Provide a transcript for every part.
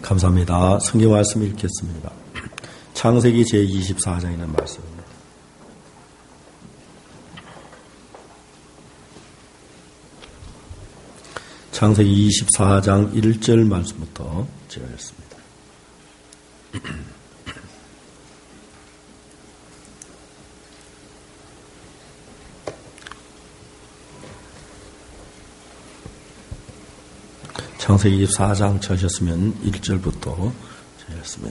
감사합니다. 성경 말씀 읽겠습니다. 창세기 제24장에 있는 말씀입니다. 창세기 24장 1절 말씀부터 제가 읽습니다. 창세기 24장 찾으셨으면 1절부터 읽습니다.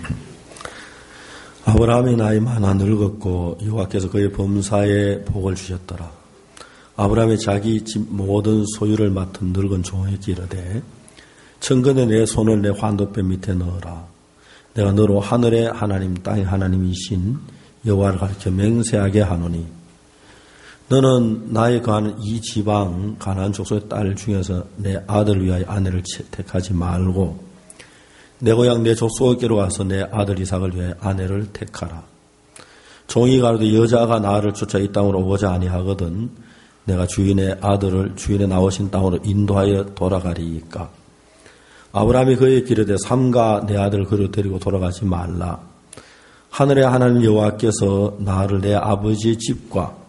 아브라함이 나이 많아 늙었고 여호와께서 그의 범사에 복을 주셨더라. 아브라함이 자기 집 모든 소유를 맡은 늙은 종에게 이르되 천근에 내 손을 내 환도뼈 밑에 넣어라. 내가 너로 하늘의 하나님 땅의 하나님이신 여호와를 가르쳐 맹세하게 하노니 너는 나의 거하는 이 지방 가나안 족속의 딸 중에서 내 아들을 위하여 아내를 택하지 말고 내 고향 내 족속에게로 가서 내 아들 이삭을 위하여 아내를 택하라. 종이 가로되 여자가 나를 쫓아 이 땅으로 오고자 아니하거든 내가 주인의 아들을 주인의 나오신 땅으로 인도하여 돌아가리이까. 아브라함이 그에게 이르되 삼가 내 아들을 그리로 데리고 돌아가지 말라. 하늘의 하나님 여호와께서 나를 내 아버지의 집과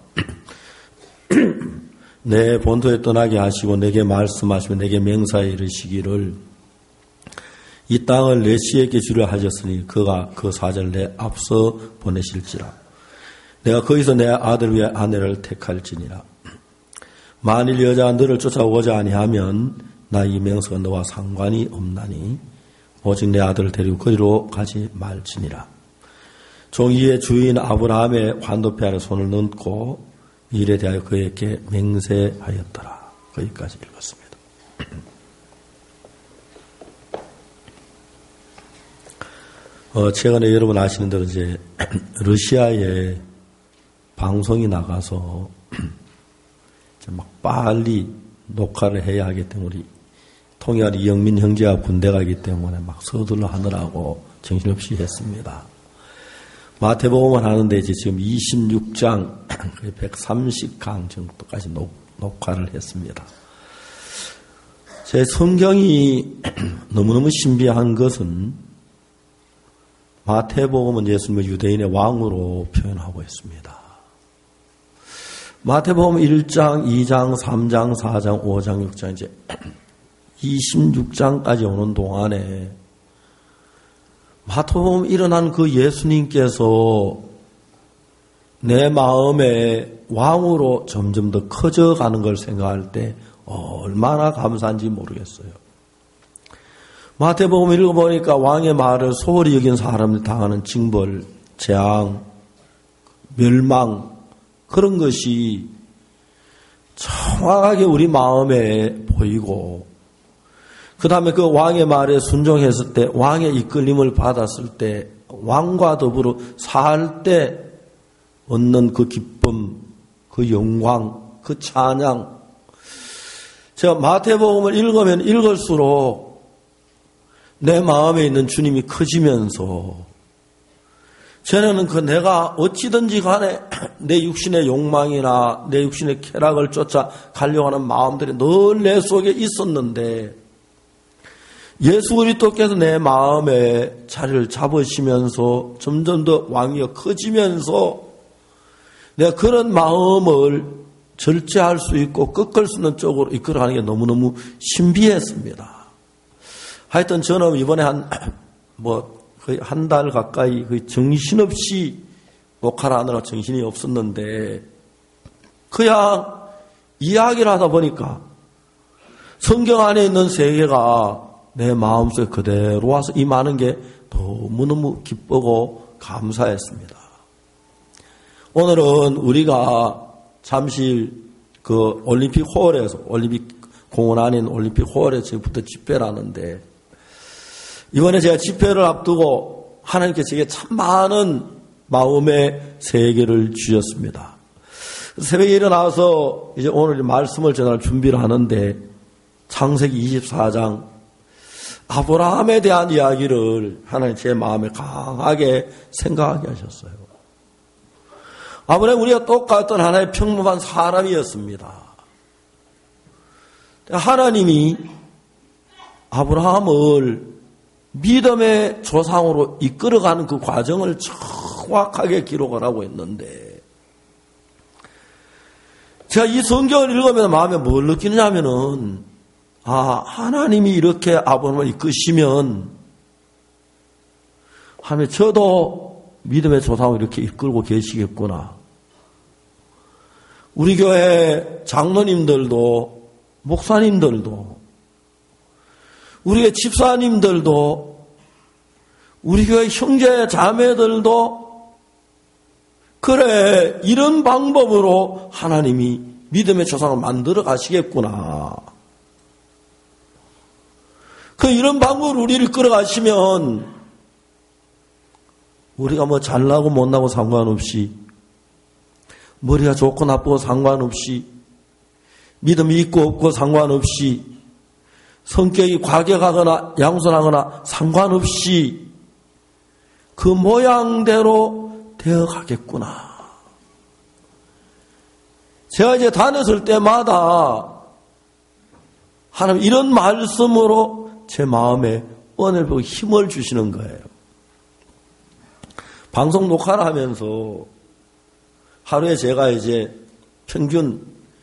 내 본토에 떠나게 하시고 내게 말씀하시며 내게 맹사에 이르시기를 이 땅을 내 씨에게 주려 하셨으니 그가 그 사자를 내 앞서 보내실지라. 내가 거기서 내 아들 위에 아내를 택할지니라. 만일 여자가 너를 쫓아오고자 아니하면 나 이 맹세가 너와 상관이 없나니 오직 내 아들을 데리고 거리로 가지 말지니라. 종이의 주인 아브라함의 환도뼈 아래 손을 넣고 일에 대하여 그에게 맹세하였더라. 거기까지 읽었습니다. 최근에 여러분 아시는 대로 이제 러시아에 방송이 나가서 막 빨리 녹화를 해야 하기 때문에 통일한 이영민 형제와 군대가 있기 때문에 막 서둘러 하느라고 정신없이 했습니다. 마태복음을 하는데 이제 지금 26장 130강 정도까지 녹화를 했습니다. 제 성경이 너무너무 신비한 것은 마태복음은 예수님을 유대인의 왕으로 표현하고 있습니다. 마태복음 1장, 2장, 3장, 4장, 5장, 6장 이제 26장까지 오는 동안에 마태복음 일어난 그 예수님께서 내 마음에 왕으로 점점 더 커져가는 걸 생각할 때 얼마나 감사한지 모르겠어요. 마태복음 읽어보니까 왕의 말을 소홀히 여긴 사람들이 당하는 징벌, 재앙, 멸망 그런 것이 정확하게 우리 마음에 보이고 그 다음에 그 왕의 말에 순종했을 때 왕의 이끌림을 받았을 때 왕과 더불어 살 때 얻는 그 기쁨, 그 영광, 그 찬양. 제가 마태복음을 읽으면 읽을수록 내 마음에 있는 주님이 커지면서 저는 그 내가 어찌든지 간에 내 육신의 욕망이나 내 육신의 쾌락을 쫓아 가려고 하는 마음들이 늘 내 속에 있었는데 예수 그리스도께서 내 마음에 자리를 잡으시면서 점점 더 왕위가 커지면서 내가 그런 마음을 절제할 수 있고 꺾을 수 있는 쪽으로 이끌어가는 게 너무너무 신비했습니다. 하여튼 저는 이번에 거의 한 달 가까이 거의 정신없이 녹화를 하느라 정신이 없었는데 그냥 이야기를 하다 보니까 성경 안에 있는 세계가 내 마음속에 그대로 와서 임하는 게 너무너무 기쁘고 감사했습니다. 오늘은 우리가 잠시 그 올림픽 홀에서 올림픽 공원 아닌 올림픽 홀에서 지금부터 집회를 하는데 이번에 제가 집회를 앞두고 하나님께서 제게 참 많은 마음의 세계를 주셨습니다. 새벽에 일어나서 이제 오늘 말씀을 전할 준비를 하는데 창세기 24장 아브라함에 대한 이야기를 하나님 제 마음에 강하게 생각하게 하셨어요. 아브라함 우리가 똑같던 하나의 평범한 사람이었습니다. 하나님이 아브라함을 믿음의 조상으로 이끌어가는 그 과정을 정확하게 기록을 하고 있는데, 제가 이 성경을 읽으면서 마음에 뭘 느끼느냐면은, 하나님이 이렇게 아브라함을 이끄시면, 하나님 저도 믿음의 조상으로 이렇게 이끌고 계시겠구나. 우리 교회 장로님들도, 목사님들도, 우리의 집사님들도, 우리 교회 형제 자매들도 그래, 이런 방법으로 하나님이 믿음의 조상을 만들어 가시겠구나. 이런 방법으로 우리를 끌어가시면 우리가 뭐 잘나고 못나고 상관없이, 머리가 좋고 나쁘고 상관없이, 믿음이 있고 없고 상관없이, 성격이 과격하거나 양선하거나 상관없이 그 모양대로 되어 가겠구나. 제가 이제 다녔을 때마다 하나님 이런 말씀으로 제 마음에 은혜를 보고 힘을 주시는 거예요. 방송 녹화를 하면서 하루에 제가 이제 평균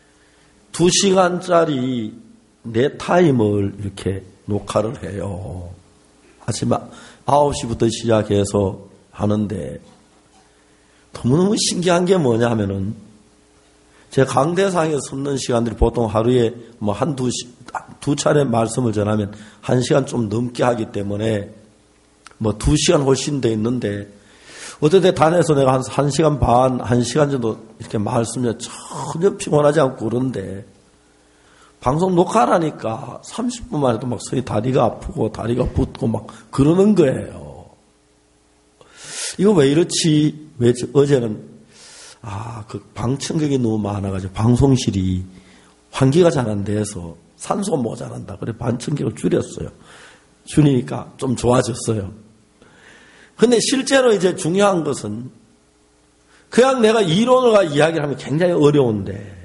2시간짜리 내 타임을 이렇게 녹화를 해요. 아침 9시부터 시작해서 하는데, 너무너무 신기한 게 뭐냐면은, 제 강대상에 섰는 시간들이 보통 하루에 뭐 두 차례 말씀을 전하면 1시간 좀 넘게 하기 때문에 뭐 2시간 훨씬 돼 있는데, 어떨 단에서 내가 한 1시간 반, 1시간 정도 이렇게 말씀을 전혀 피곤하지 않고 그런데, 방송 녹화하니까 30분만 해도 막 서희 다리가 아프고 다리가 붓고 막 그러는 거예요. 이거 왜 이렇지? 왜 어제는 그 방청객이 너무 많아가지고 방송실이 환기가 잘 안 돼서 산소가 모자란다. 그래 방청객을 줄였어요. 줄이니까 좀 좋아졌어요. 근데 실제로 이제 중요한 것은 그냥 내가 이론을 이야기를 하면 굉장히 어려운데,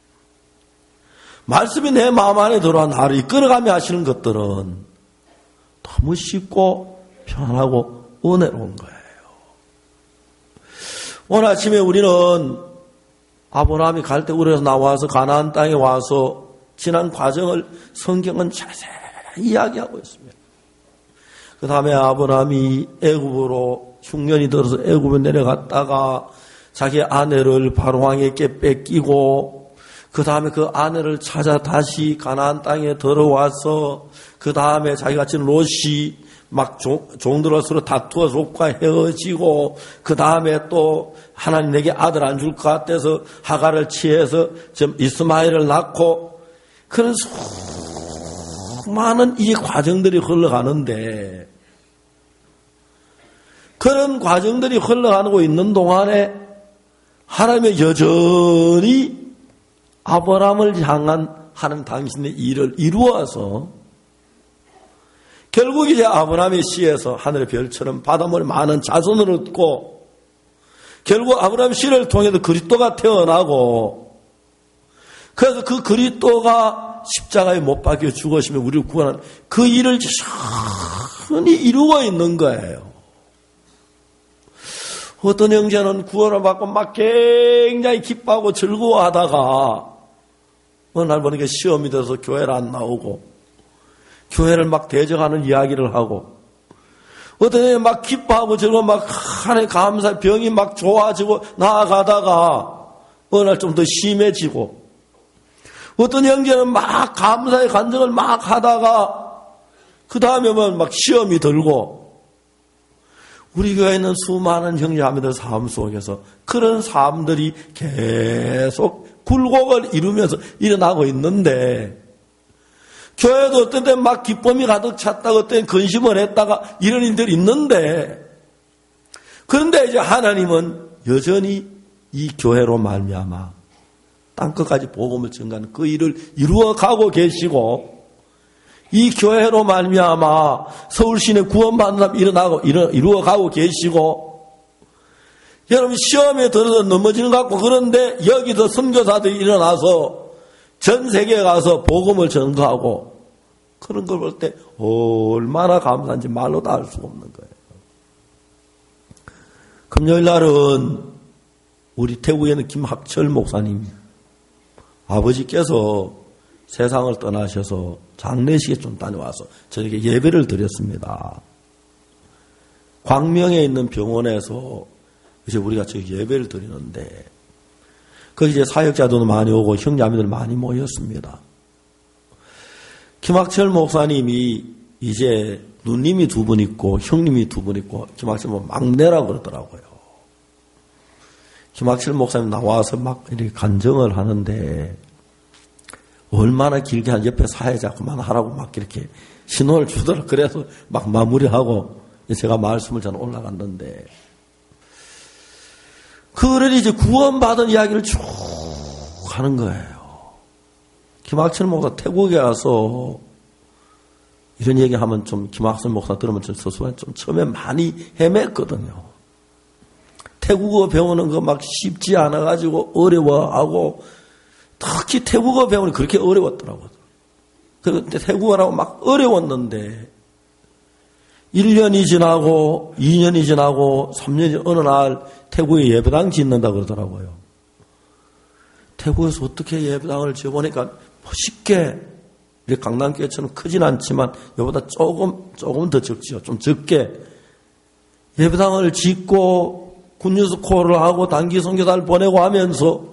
말씀이 내 마음 안에 들어와 나를 이끌어가며 하시는 것들은 너무 쉽고 편하고 은혜로운 거예요. 오늘 아침에 우리는 아브라함이 갈대우르에서 나와서 가나안 땅에 와서 지난 과정을 성경은 자세히 이야기하고 있습니다. 그 다음에 아브라함이 애굽으로 흉년이 들어서 애굽에 내려갔다가 자기 아내를 바로왕에게 뺏기고, 그 다음에 그 아내를 찾아 다시 가나안 땅에 들어와서, 그 다음에 자기가 지금 롯이 막 종들과 서로 다투어 롯과 헤어지고, 그 다음에 또 하나님 내게 아들 안 줄 것 같아서 하갈을 취해서 지금 이스마엘을 낳고, 그런 수많은 이 과정들이 흘러가는데, 그런 과정들이 흘러가고 있는 동안에 하나님의 여전히 아브라함을 향한 하는 당신의 일을 이루어서 결국 이제 아브라함의 씨에서 하늘의 별처럼 바닷물이 많은 자손을 얻고, 결국 아브라함 씨를 통해서 그리스도가 태어나고, 그래서 그 그리스도가 십자가에 못 박혀 죽으시며 우리를 구원하는 그 일을 천히 이루고 있는 거예요. 어떤 형제는 구원을 받고 막 굉장히 기뻐하고 즐거워하다가 어느 날 보니까 시험이 돼서 교회를 안 나오고 교회를 막 대적하는 이야기를 하고, 어떤 형이 막 기뻐하고 즐거워 막 하나님 감사, 병이 막 좋아지고 나아가다가 어느 날 좀 더 심해지고, 어떤 형제는 막 감사의 간증을 막 하다가 그 다음에만 막 시험이 들고, 우리 교회는 수많은 형제자매들 삶 속에서 그런 삶들이 계속 굴곡을 이루면서 일어나고 있는데, 교회도 어떤 때는 막 기쁨이 가득 찼다가 어떤 때는 근심을 했다가 이런 일들이 있는데, 그런데 이제 하나님은 여전히 이 교회로 말미암아 땅끝까지 복음을 전가하는 그 일을 이루어가고 계시고, 이 교회로 말미암아 서울시내 구원받는 사람 이루어가고 계시고, 여러분 시험에 들어서 넘어지는 것 같고 그런데 여기서 선교사들이 일어나서 전 세계에 가서 복음을 전가하고 그런 걸 볼 때 얼마나 감사한지 말로 다 알 수가 없는 거예요. 금요일 날은 우리 태국에 있는 김학철 목사님 아버지께서 세상을 떠나셔서 장례식에 좀 다녀와서 저에게 예배를 드렸습니다. 광명에 있는 병원에서 이제 우리가 저 예배를 드리는데 거기 이제 사역자들도 많이 오고 형제자매들 많이 모였습니다. 김학철 목사님이 이제 누님이 2분 있고 형님이 2분 있고 김학철 막내라고 그러더라고요. 김학철 목사님 나와서 막 이렇게 간증을 하는데 얼마나 길게 한 옆에 사회자 그만하라고 막 이렇게 신호를 주더라. 그래서 막 마무리하고 제가 말씀을 저는 올라갔는데 그를 이제 구원받은 이야기를 쭉 하는 거예요. 김학철 목사 태국에 와서 이런 얘기하면 좀 김학철 목사 들으면 좀 처음에 많이 헤맸거든요. 태국어 배우는 거 막 쉽지 않아가지고 어려워하고 특히 태국어 배우는 그렇게 어려웠더라고요. 그런데 태국어라고 막 어려웠는데 1년이 지나고 2년이 지나고 3년이 어느 날 태국에 예배당 짓는다 그러더라고요. 태국에서 어떻게 예배당을 지어보니까 쉽게 우리 강남교회처럼 크진 않지만 이보다 조금 더 적지요. 좀 적게 예배당을 짓고 군뉴스콜을 하고 단기 선교사를 보내고 하면서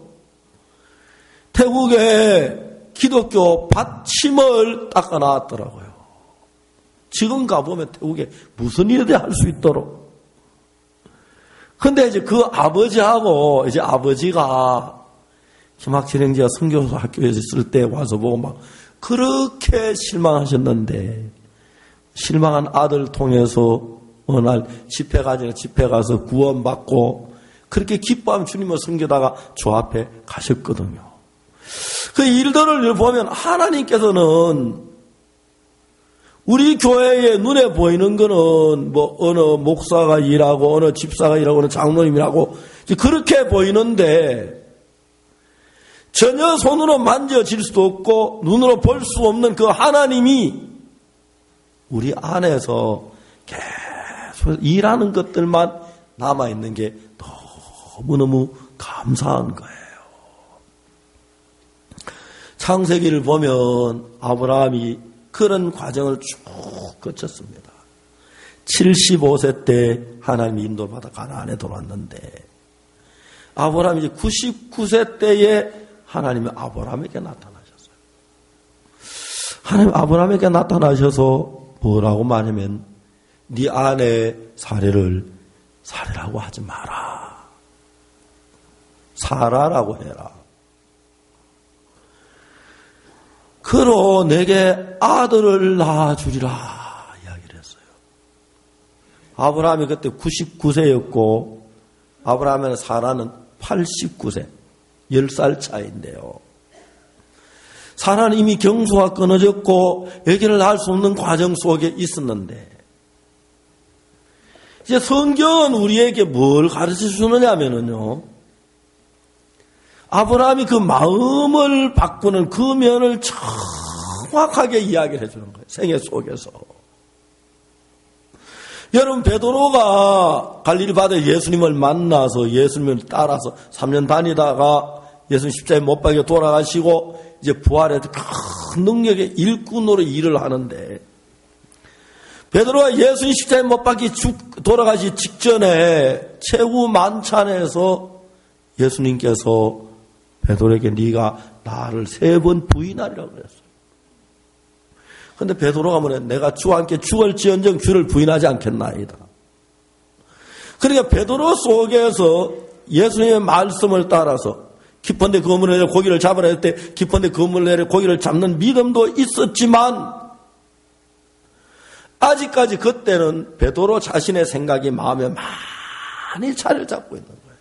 태국에 기독교 받침을 닦아놨더라고요. 지금 가보면 태국에 무슨 일이든 할 수 있도록. 근데 이제 그 아버지하고 이제 아버지가 김학철 형제가 선교사 학교에서 있을 때 와서 보고 막 그렇게 실망하셨는데 실망한 아들 통해서 어느 날 집회 가서 구원받고 그렇게 기뻐하면 주님을 섬기다가 저 앞에 가셨거든요. 그 일들을 보면 하나님께서는 우리 교회에 눈에 보이는 거는 뭐 어느 목사가 일하고 어느 집사가 일하고 어느 장로님이 일하고 그렇게 보이는데 전혀 손으로 만져질 수도 없고 눈으로 볼 수 없는 그 하나님이 우리 안에서 계속 일하는 것들만 남아있는 게 너무너무 감사한 거예요. 창세기를 보면 아브라함이 그런 과정을 쭉 거쳤습니다. 75세 때 하나님이 인도를 받아 가나안에 들어왔는데 아브라함이 이제 99세 때에 하나님이 아브라함에게 나타나셨어요. 하나님 아브라함에게 나타나셔서 뭐라고 말하면 네 아내 사례라고 하지 마라. 사라라고 해라. 그로 내게 아들을 낳아주리라 이야기를 했어요. 아브라함이 그때 99세였고 아브라함의 사라는 89세 10살 차이인데요. 사라는 이미 경수가 끊어졌고 아기를 낳을 수 없는 과정 속에 있었는데 이제 성경은 우리에게 뭘 가르쳐 주느냐면요. 아브라함이 그 마음을 바꾸는 그 면을 정확하게 이야기를 해주는 거예요. 생애 속에서. 여러분 베드로가 갈릴리 바다에 예수님을 만나서 예수님을 따라서 3년 다니다가 예수님 십자가에 못 박혀 돌아가시고 이제 부활해서 큰 능력의 일꾼으로 일을 하는데 베드로가 예수님 십자가에 못 박혀 돌아가시 직전에 최후 만찬에서 예수님께서 베드로에게 네가 나를 3번 부인하리라고 그랬어요. 그런데 베드로가 뭐래? 내가 주와 함께 죽을지언정 주를 부인하지 않겠나이다. 그러니까 베드로 속에서 예수님의 말씀을 따라서 깊은데 그물을 내려 고기를 잡으라 할 때 깊은데 그물을 내려 고기를 잡는 믿음도 있었지만 아직까지 그때는 베드로 자신의 생각이 마음에 많이 자리를 잡고 있는 거예요.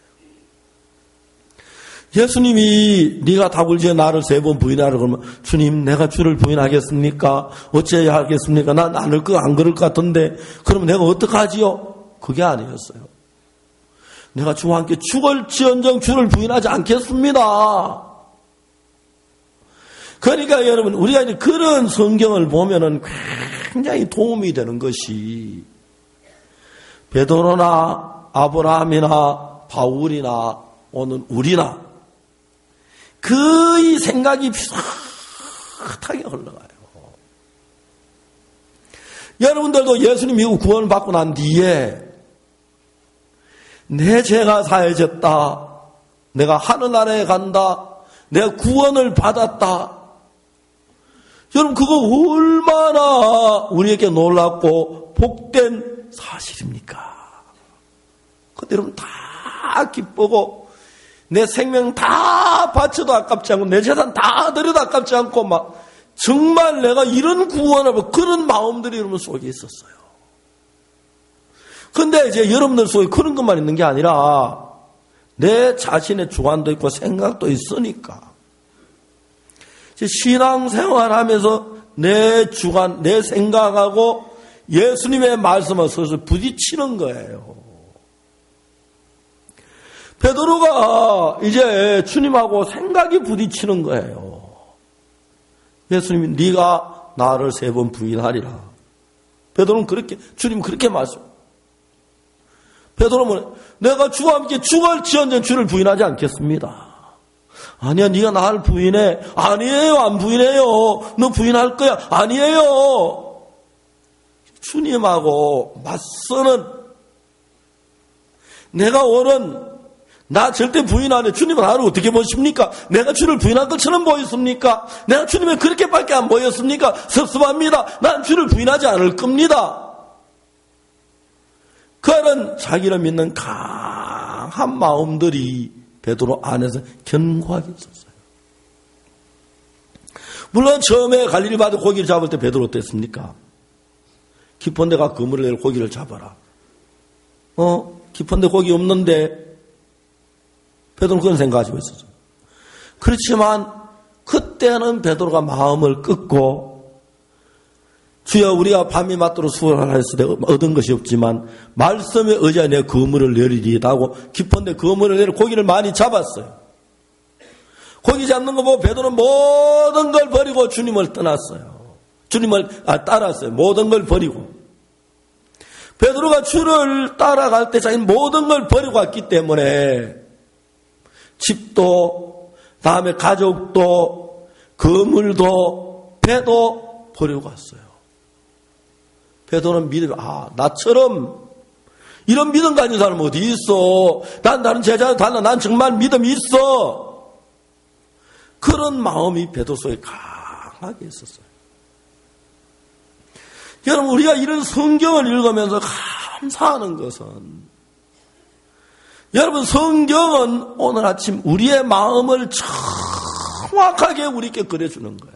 예수님이 네가 답을 지어 나를 3번 부인하라 그러면 주님 내가 주를 부인하겠습니까? 어찌해야 하겠습니까? 난 안 그럴 것 같은데 그러면 내가 어떡하지요? 그게 아니었어요. 내가 주와 함께 죽을지언정 주를 부인하지 않겠습니다. 그러니까 여러분, 우리가 이제 그런 성경을 보면은 굉장히 도움이 되는 것이 베드로나 아브라함이나 바울이나 오늘 우리나 거의 생각이 비슷하게 흘러가요. 여러분들도 예수님 믿고 구원을 받고 난 뒤에 내 죄가 사해졌다, 내가 하늘나라에 간다, 내가 구원을 받았다. 여러분 그거 얼마나 우리에게 놀랍고 복된 사실입니까? 근데 여러분 다 기쁘고 내 생명 다 바쳐도 아깝지 않고 내 재산 다 드려도 아깝지 않고 막 정말 내가 이런 구원을 받고 그런 마음들이 여러분 속에 있었어요. 근데 이제 여러분들 속에 그런 것만 있는 게 아니라 내 자신의 주관도 있고 생각도 있으니까 신앙생활 하면서 내 주관, 내 생각하고 예수님의 말씀을 서서 부딪히는 거예요. 베드로가 이제 주님하고 생각이 부딪히는 거예요. 예수님이 네가 나를 3번 부인하리라. 베드로는 그렇게, 주님 그렇게 말씀. 베드로는 내가 주와 함께 죽을지언정 주를 부인하지 않겠습니다. 아니야, 네가 나를 부인해. 아니에요, 안 부인해요. 너 부인할 거야. 아니에요. 주님하고 맞서는 내가 오는 나 절대 부인 안 해. 주님은 나를 어떻게 보십니까? 내가 주를 부인한 것처럼 보였습니까? 내가 주님의 그렇게밖에 안 보였습니까? 섭섭합니다. 난 주를 부인하지 않을 겁니다. 그런 자기를 믿는 강한 마음들이 베드로 안에서 견고하게 있었어요. 물론 처음에 갈릴리 바다 고기를 잡을 때 베드로 어땠습니까? 깊은 데가 그물을 내려 고기를 잡아라. 깊은 데 고기 없는데 베드로는 그런 생각을 가지고 있었어요. 그렇지만 그때는 베드로가 마음을 끊고 주여 우리가 밤이 맞도록 수고를 했을 때 얻은 것이 없지만 말씀에 의지하여 내 그물을 내리리이다 하고 깊은 데 그물을 내려 고기를 많이 잡았어요. 고기 잡는 거 보고 베드로는 모든 걸 버리고 주님을 떠났어요. 주님을 따랐어요. 모든 걸 버리고. 베드로가 주를 따라갈 때 자기는 모든 걸 버리고 왔기 때문에 집도 다음에 가족도 그물도 배도 버리고 왔어요. 베드로는 믿음이 나처럼 이런 믿음 가진 사람은 어디 있어? 난 다른 제자도 달라. 난 정말 믿음이 있어. 그런 마음이 베드로 속에 강하게 있었어요. 여러분 우리가 이런 성경을 읽으면서 감사하는 것은 여러분 성경은 오늘 아침 우리의 마음을 정확하게 우리께 그려주는 거예요.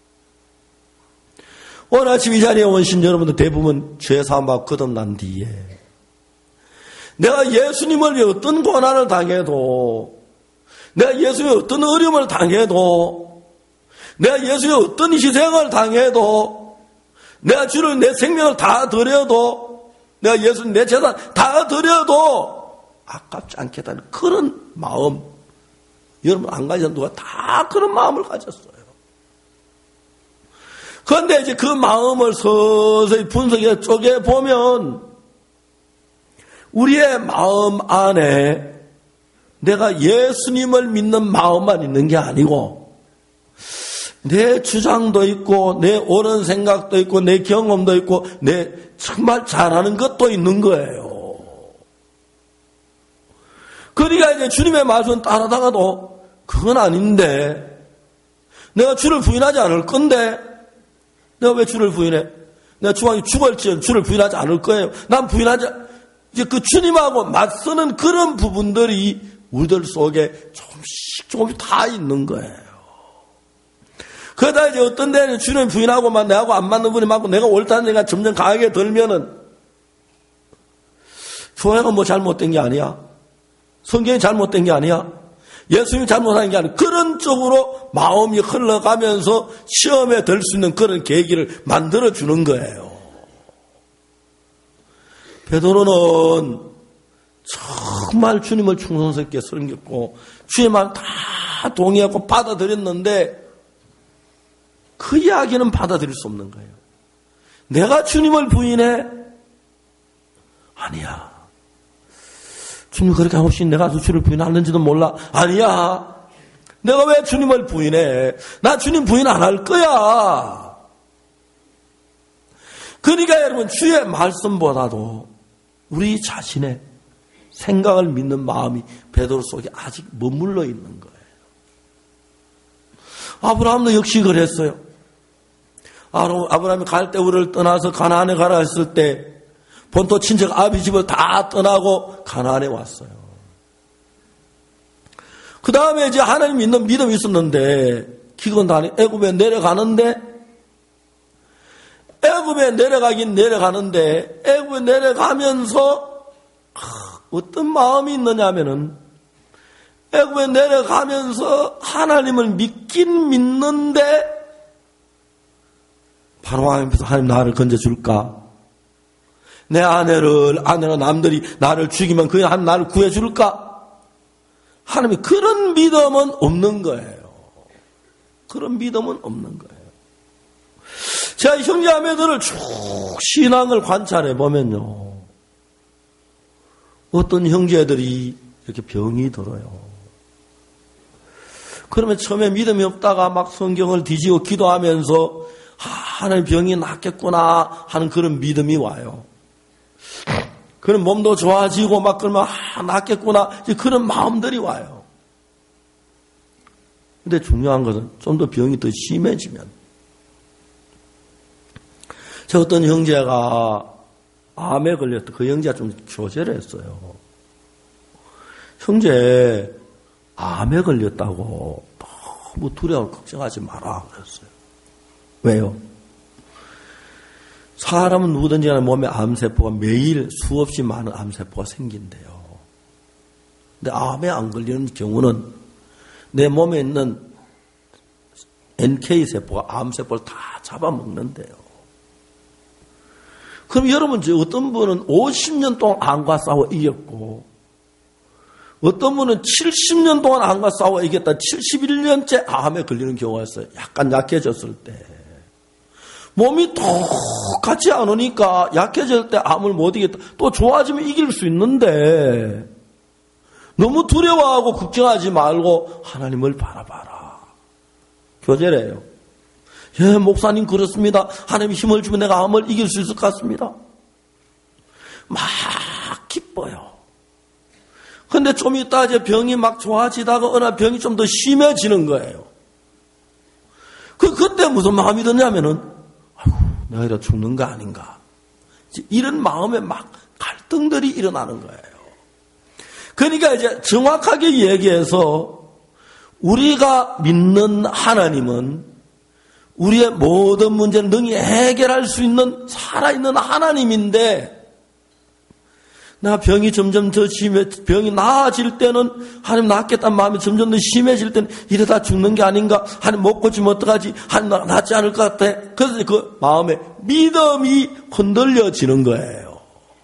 오늘 아침 이 자리에 오신 여러분들 대부분 죄사함받고 거듭난 뒤에 내가 예수님을 위해 어떤 고난을 당해도 내가 예수님의 어떤 어려움을 당해도 내가 예수님의 어떤 희생을 당해도 내가 주를 내 생명을 다 드려도 내가 예수님 내 재산 다 드려도 아깝지 않겠다는 그런 마음 여러분 안 가진 누가 다 그런 마음을 가졌어요. 그런데 이제 그 마음을 서서히 분석해 쪼개보면 우리의 마음 안에 내가 예수님을 믿는 마음만 있는 게 아니고 내 주장도 있고 내 옳은 생각도 있고 내 경험도 있고 내 정말 잘하는 것도 있는 거예요. 그러니까 이제 주님의 말씀을 따라다가도 그건 아닌데 내가 주를 부인하지 않을 건데 내가 왜 주를 부인해? 내가 주왕이 죽을지언정 주를 부인하지 않을 거예요. 난 부인하지 이제 그 주님하고 맞서는 그런 부분들이 우리들 속에 조금씩 다 있는 거예요. 그러다 이제 어떤 데는 주님 부인하고만 내하고 안 맞는 분이 많고 내가 옳다는 데가 점점 강하게 들면은 교회가 뭐 잘못된 게 아니야. 성경이 잘못된 게 아니야. 예수님이 잘못한 게 아니라 그런 쪽으로 마음이 흘러가면서 시험에 들 수 있는 그런 계기를 만들어주는 거예요. 베드로는 정말 주님을 충성스럽게 섬겼고 주의 말 다 동의하고 받아들였는데 그 이야기는 받아들일 수 없는 거예요. 내가 주님을 부인해? 아니야. 주님 그렇게 하고 싶으니 내가 주님을 부인하는지도 몰라. 아니야. 내가 왜 주님을 부인해? 나 주님 부인 안 할 거야. 그러니까 여러분 주의 말씀보다도 우리 자신의 생각을 믿는 마음이 베드로 속에 아직 머물러 있는 거예요. 아브라함도 역시 그랬어요. 아브라함이 갈대우를 떠나서 가나안에 가라 했을 때 본토 친척 아비 집을 다 떠나고 가나안에 왔어요. 그 다음에 이제 하나님 믿는 믿음이 있었는데 기근다니 애굽에 내려가는데 애굽에 내려가는데 애굽에 내려가면서 어떤 마음이 있느냐면은 애굽에 내려가면서 하나님을 믿긴 믿는데 바로 앞에서 하나님 나를 건져줄까? 내 아내가 남들이 나를 죽이면 그 하나님 나를 구해줄까? 하나님이 그런 믿음은 없는 거예요. 그런 믿음은 없는 거예요. 제가 형제자매들을 쭉 신앙을 관찰해 보면요. 어떤 형제들이 이렇게 병이 들어요. 그러면 처음에 믿음이 없다가 막 성경을 뒤지고 기도하면서 하나님 병이 낫겠구나 하는 그런 믿음이 와요. 그런 몸도 좋아지고 막 그러면 낫겠구나 그런 마음들이 와요. 근데 중요한 것은 좀 더 병이 더 심해지면 저 어떤 형제가 암에 걸렸다. 그 형제가 좀 교제를 했어요. 형제 암에 걸렸다고 너무 두려워 걱정하지 마라 그랬어요. 왜요? 사람은 누구든지 간에 몸에 암세포가 매일 수없이 많은 암세포가 생긴대요. 근데 암에 안 걸리는 경우는 내 몸에 있는 NK세포가 암세포를 다 잡아먹는데요. 그럼 여러분, 어떤 분은 50년 동안 암과 싸워 이겼고, 어떤 분은 70년 동안 암과 싸워 이겼다 71년째 암에 걸리는 경우가 있어요. 약간 약해졌을 때. 몸이 똑같지 않으니까 약해질 때 암을 못 이겼다. 또 좋아지면 이길 수 있는데 너무 두려워하고 걱정하지 말고 하나님을 바라봐라. 교제래요. 예, 목사님 그렇습니다. 하나님이 힘을 주면 내가 암을 이길 수 있을 것 같습니다. 막 기뻐요. 근데 좀 있다 이제 병이 막 좋아지다가 어느 날 병이 좀 더 심해지는 거예요. 그때 무슨 마음이 드냐면은 아이고, 내가 이러다 죽는 거 아닌가. 이런 마음에 막 갈등들이 일어나는 거예요. 그러니까 이제 정확하게 얘기해서 우리가 믿는 하나님은 우리의 모든 문제를 능히 해결할 수 있는 살아있는 하나님인데 내가 병이 점점 더 병이 나아질 때는 하나님 낫겠다는 마음이 점점 더 심해질 때는 이러다 죽는 게 아닌가? 하나님 못 고치면 어떡하지? 하나님 낫지 않을 것 같아. 그래서 그 마음에 믿음이 흔들려지는 거예요.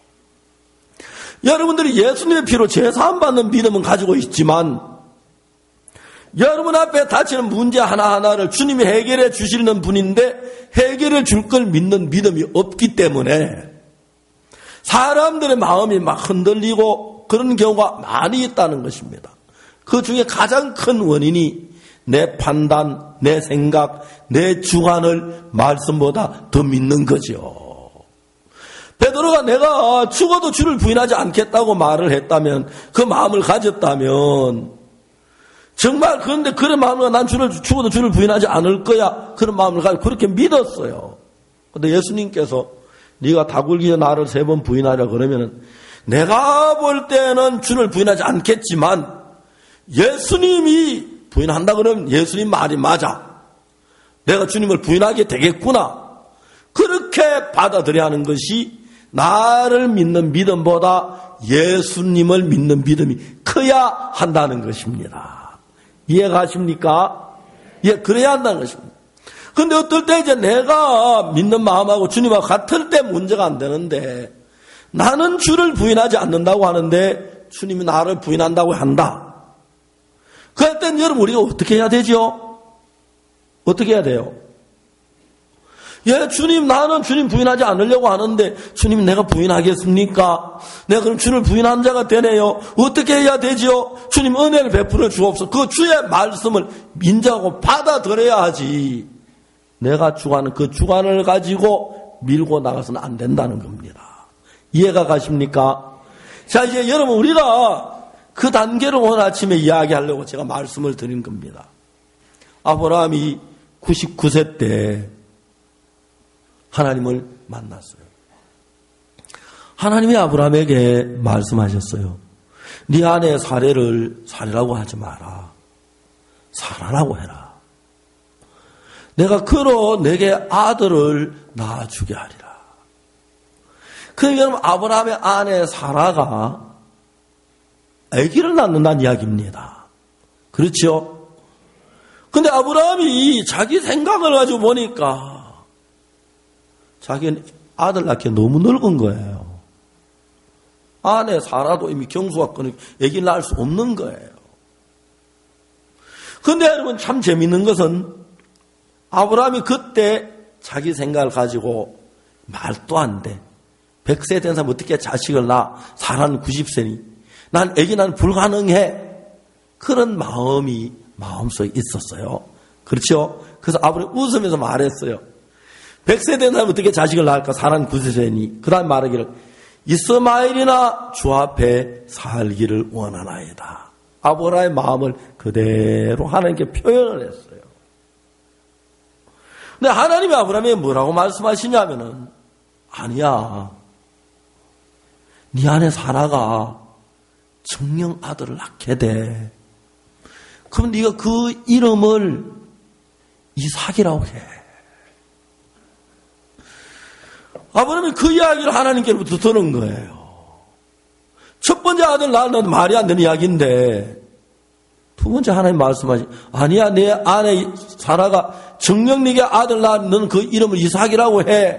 여러분들이 예수님의 피로 제사함 받는 믿음은 가지고 있지만 여러분 앞에 닥치는 문제 하나하나를 주님이 해결해 주시는 분인데 해결해 줄 걸 믿는 믿음이 없기 때문에 사람들의 마음이 막 흔들리고 그런 경우가 많이 있다는 것입니다. 그 중에 가장 큰 원인이 내 판단, 내 생각, 내 주관을 말씀보다 더 믿는 거죠. 베드로가 내가 죽어도 주를 부인하지 않겠다고 말을 했다면 그 마음을 가졌다면 정말 그런데 그런 마음으로 난 죽어도 주를 부인하지 않을 거야 그런 마음을 가지고 그렇게 믿었어요. 그런데 예수님께서 네가 다 굴기에 나를 3번 부인하려 그러면은 내가 볼 때는 주를 부인하지 않겠지만 예수님이 부인한다 그러면 예수님 말이 맞아. 내가 주님을 부인하게 되겠구나. 그렇게 받아들여야 하는 것이 나를 믿는 믿음보다 예수님을 믿는 믿음이 커야 한다는 것입니다. 이해가십니까? 예, 그래야 한다는 것입니다. 근데 어떨 때 이제 내가 믿는 마음하고 주님하고 같을 때 문제가 안 되는데 나는 주를 부인하지 않는다고 하는데 주님이 나를 부인한다고 한다. 그럴 땐 여러분 우리가 어떻게 해야 되죠? 어떻게 해야 돼요? 예, 주님, 나는 주님 부인하지 않으려고 하는데, 주님, 내가 부인하겠습니까? 내가 그럼 주를 부인한 자가 되네요. 어떻게 해야 되지요? 주님, 은혜를 베풀어 주옵소서. 그 주의 말씀을 인정하고 받아들여야 하지. 내가 주관하는 그 주관을 가지고 밀고 나가서는 안 된다는 겁니다. 이해가 가십니까? 자, 이제 여러분, 우리가 그 단계를 오늘 아침에 이야기하려고 제가 말씀을 드린 겁니다. 아브라함이 99세 때 하나님을 만났어요. 하나님이 아브라함에게 말씀하셨어요. 네 아내 사례라고 하지 마라. 사라라고 해라. 내가 그로 내게 아들을 낳아주게 하리라. 그러니까 여러분, 아브라함의 아내 사라가 아기를 낳는다는 이야기입니다. 그렇죠? 근데 아브라함이 자기 생각을 가지고 보니까 자기는 아들 낳기 너무 늙은 거예요. 아내 사라도 이미 경수가 끊어 아기를 낳을 수 없는 거예요. 근데 여러분, 참 재밌는 것은 아브라함이 그때 자기 생각을 가지고 말도 안 돼. 100세 된 사람 어떻게 자식을 낳아? 사라는 90세니. 난 아기 낳으면 불가능해. 그런 마음이 마음속에 있었어요. 그렇죠? 그래서 아브라함이 웃으면서 말했어요. 100세 된 사람 어떻게 자식을 낳을까? 사라는 90세니. 그 다음 말하기를 이스마엘이나 주 앞에 살기를 원하나이다. 아브라함의 마음을 그대로 하나님께 표현을 했어요. 근데 하나님이 아브라함에게 뭐라고 말씀하시냐면은, 아니야. 네 아내 사라가 정령 아들을 낳게 돼. 그럼 네가 그 이름을 이삭이라고 해. 아브라함이 그 이야기를 하나님께로부터 들은 거예요. 첫 번째 아들 낳는 말이 안 되는 이야기인데, 두 번째 하나님 말씀하시, 아니야, 내 아내 사라가 정녕 네게 아들 낳는 그 이름을 이삭이라고 해.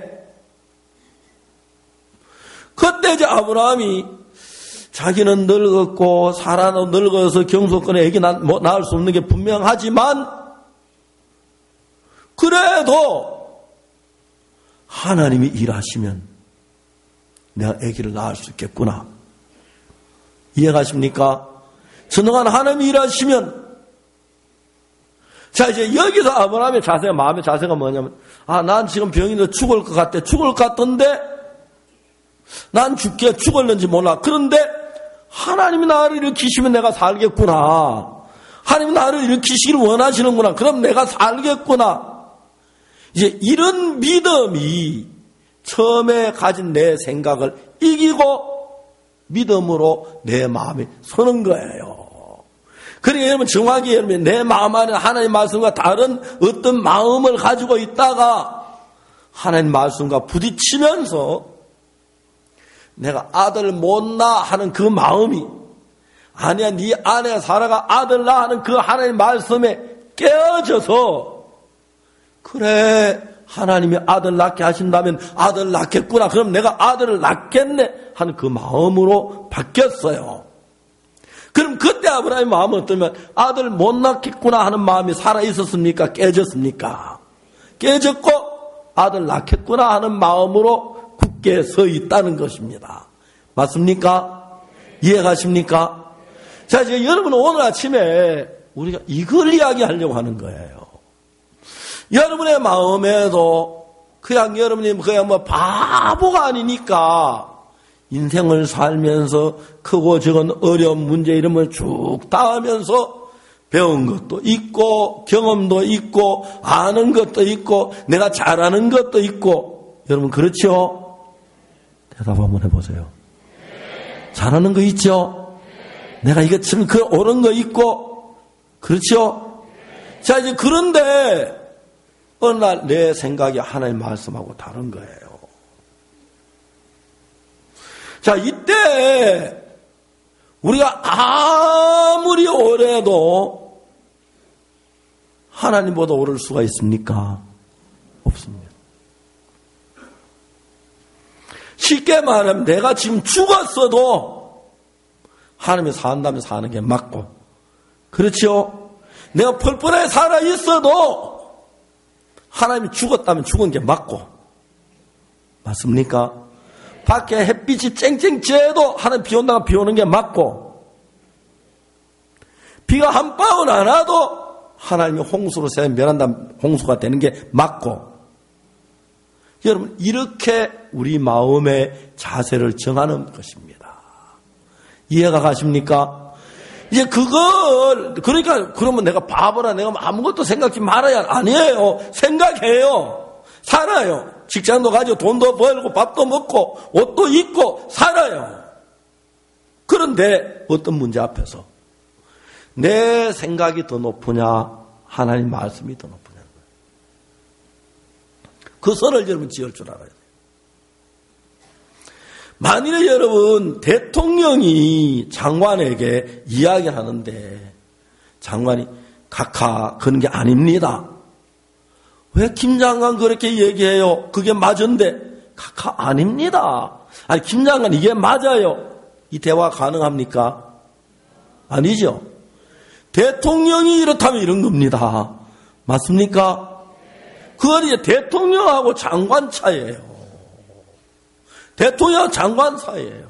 그때 이제 아브라함이 자기는 늙었고 사라는 늙어서 경소권에 애기 낳을 수 없는 게 분명하지만, 그래도 하나님이 일하시면 내가 아기를 낳을 수 있겠구나. 이해가십니까? 전능한 하나님이 일하시면. 자, 이제 여기서 아브라함의 자세가, 마음의 자세가 뭐냐면, 난 지금 병이 더 죽을 것 같아. 죽을 것 같던데 난 죽을는지 몰라. 그런데 하나님이 나를 일으키시면 내가 살겠구나. 하나님이 나를 일으키시기를 원하시는구나. 그럼 내가 살겠구나. 이제 이런 믿음이 처음에 가진 내 생각을 이기고 믿음으로 내 마음이 서는 거예요. 그러니까 여러분, 정확히 여러분, 내 마음 안에 하나님 말씀과 다른 어떤 마음을 가지고 있다가 하나님 말씀과 부딪히면서 내가 아들 못 낳아 하는 그 마음이, 아니야, 네 아내 사라가 아들 낳아 하는 그 하나님 말씀에 깨어져서, 그래, 하나님이 아들 낳게 하신다면 아들 낳겠구나. 그럼 내가 아들을 낳겠네 하는 그 마음으로 바뀌었어요. 그럼 그때 아브라함의 마음은 어떠면 아들 못 낳겠구나 하는 마음이 살아있었습니까? 깨졌습니까? 깨졌고 아들 낳겠구나 하는 마음으로 굳게 서 있다는 것입니다. 맞습니까? 이해가십니까? 자, 이제 여러분, 오늘 아침에 우리가 이걸 이야기하려고 하는 거예요. 여러분의 마음에도 그냥 여러분이 그냥 바보가 아니니까 인생을 살면서 크고 적은 어려운 문제 이런 걸 쭉 따하면서 배운 것도 있고 경험도 있고 아는 것도 있고 내가 잘하는 것도 있고, 여러분 그렇죠? 대답 한번 해보세요. 잘하는 거 있죠? 내가 이것처럼 그 옳은 거 있고, 그렇죠? 자, 이제 그런데 어느 날 내 생각이 하나님 말씀하고 다른 거예요. 자, 이때 우리가 아무리 오래도 하나님보다 오를 수가 있습니까? 없습니다. 쉽게 말하면 내가 지금 죽었어도 하나님이 산다면 사는 게 맞고, 그렇죠? 내가 펄펄하게 살아 있어도 하나님이 죽었다면 죽은 게 맞고, 맞습니까? 밖에 햇빛이 쨍쨍 쬐도 하나님 비 온다면 비 오는 게 맞고, 비가 한 방울 안 와도 하나님이 홍수로 새 멸한다면 홍수가 되는 게 맞고, 여러분, 이렇게 우리 마음의 자세를 정하는 것입니다. 이해가 가십니까? 이제 그러니까, 그러면 내가 바보라, 내가 아무것도 생각지 말아야, 아니에요. 생각해요. 살아요. 직장도 가지고 돈도 벌고 밥도 먹고 옷도 입고 살아요. 그런데 어떤 문제 앞에서 내 생각이 더 높으냐, 하나님 말씀이 더 높으냐. 그 선을 여러분 지을 줄 알아야 돼요. 만일에 여러분 대통령이 장관에게 이야기하는데 장관이 각하 그런 게 아닙니다. 왜 김 장관 그렇게 얘기해요? 그게 맞은데 각하 아닙니다. 아니 김 장관 이게 맞아요. 이 대화 가능합니까? 아니죠. 대통령이 이렇다면 이런 겁니다. 맞습니까? 그건 이제 대통령하고 장관 차이예요. 대통령 장관 사이예요.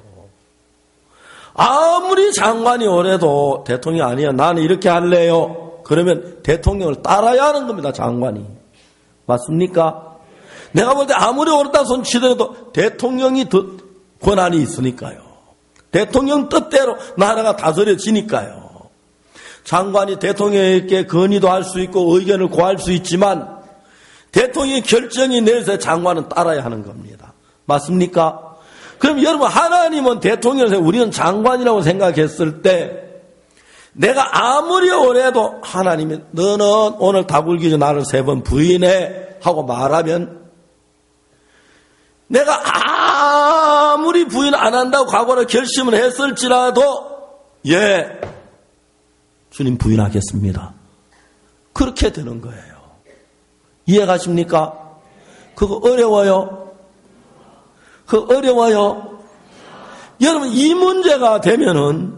아무리 장관이 오래도 대통령이 아니야. 나는 이렇게 할래요. 그러면 대통령을 따라야 하는 겁니다. 장관이. 맞습니까? 내가 볼 때 아무리 오래다 손 치더라도 대통령이 더 권한이 있으니까요. 대통령 뜻대로 나라가 다스려지니까요. 장관이 대통령에게 건의도 할 수 있고 의견을 구할 수 있지만 대통령이 결정이 내려서 장관은 따라야 하는 겁니다. 맞습니까? 그럼 여러분 하나님은 대통령에서 우리는 장관이라고 생각했을 때 내가 아무리 오래도 하나님이 너는 오늘 다 굴기 전 나를 3번 부인해 하고 말하면 내가 아무리 부인 안 한다고 각오를 결심을 했을지라도 예 주님 부인하겠습니다. 그렇게 되는 거예요. 이해가십니까? 그거 어려워요? 그거 어려워요? 여러분 이 문제가 되면은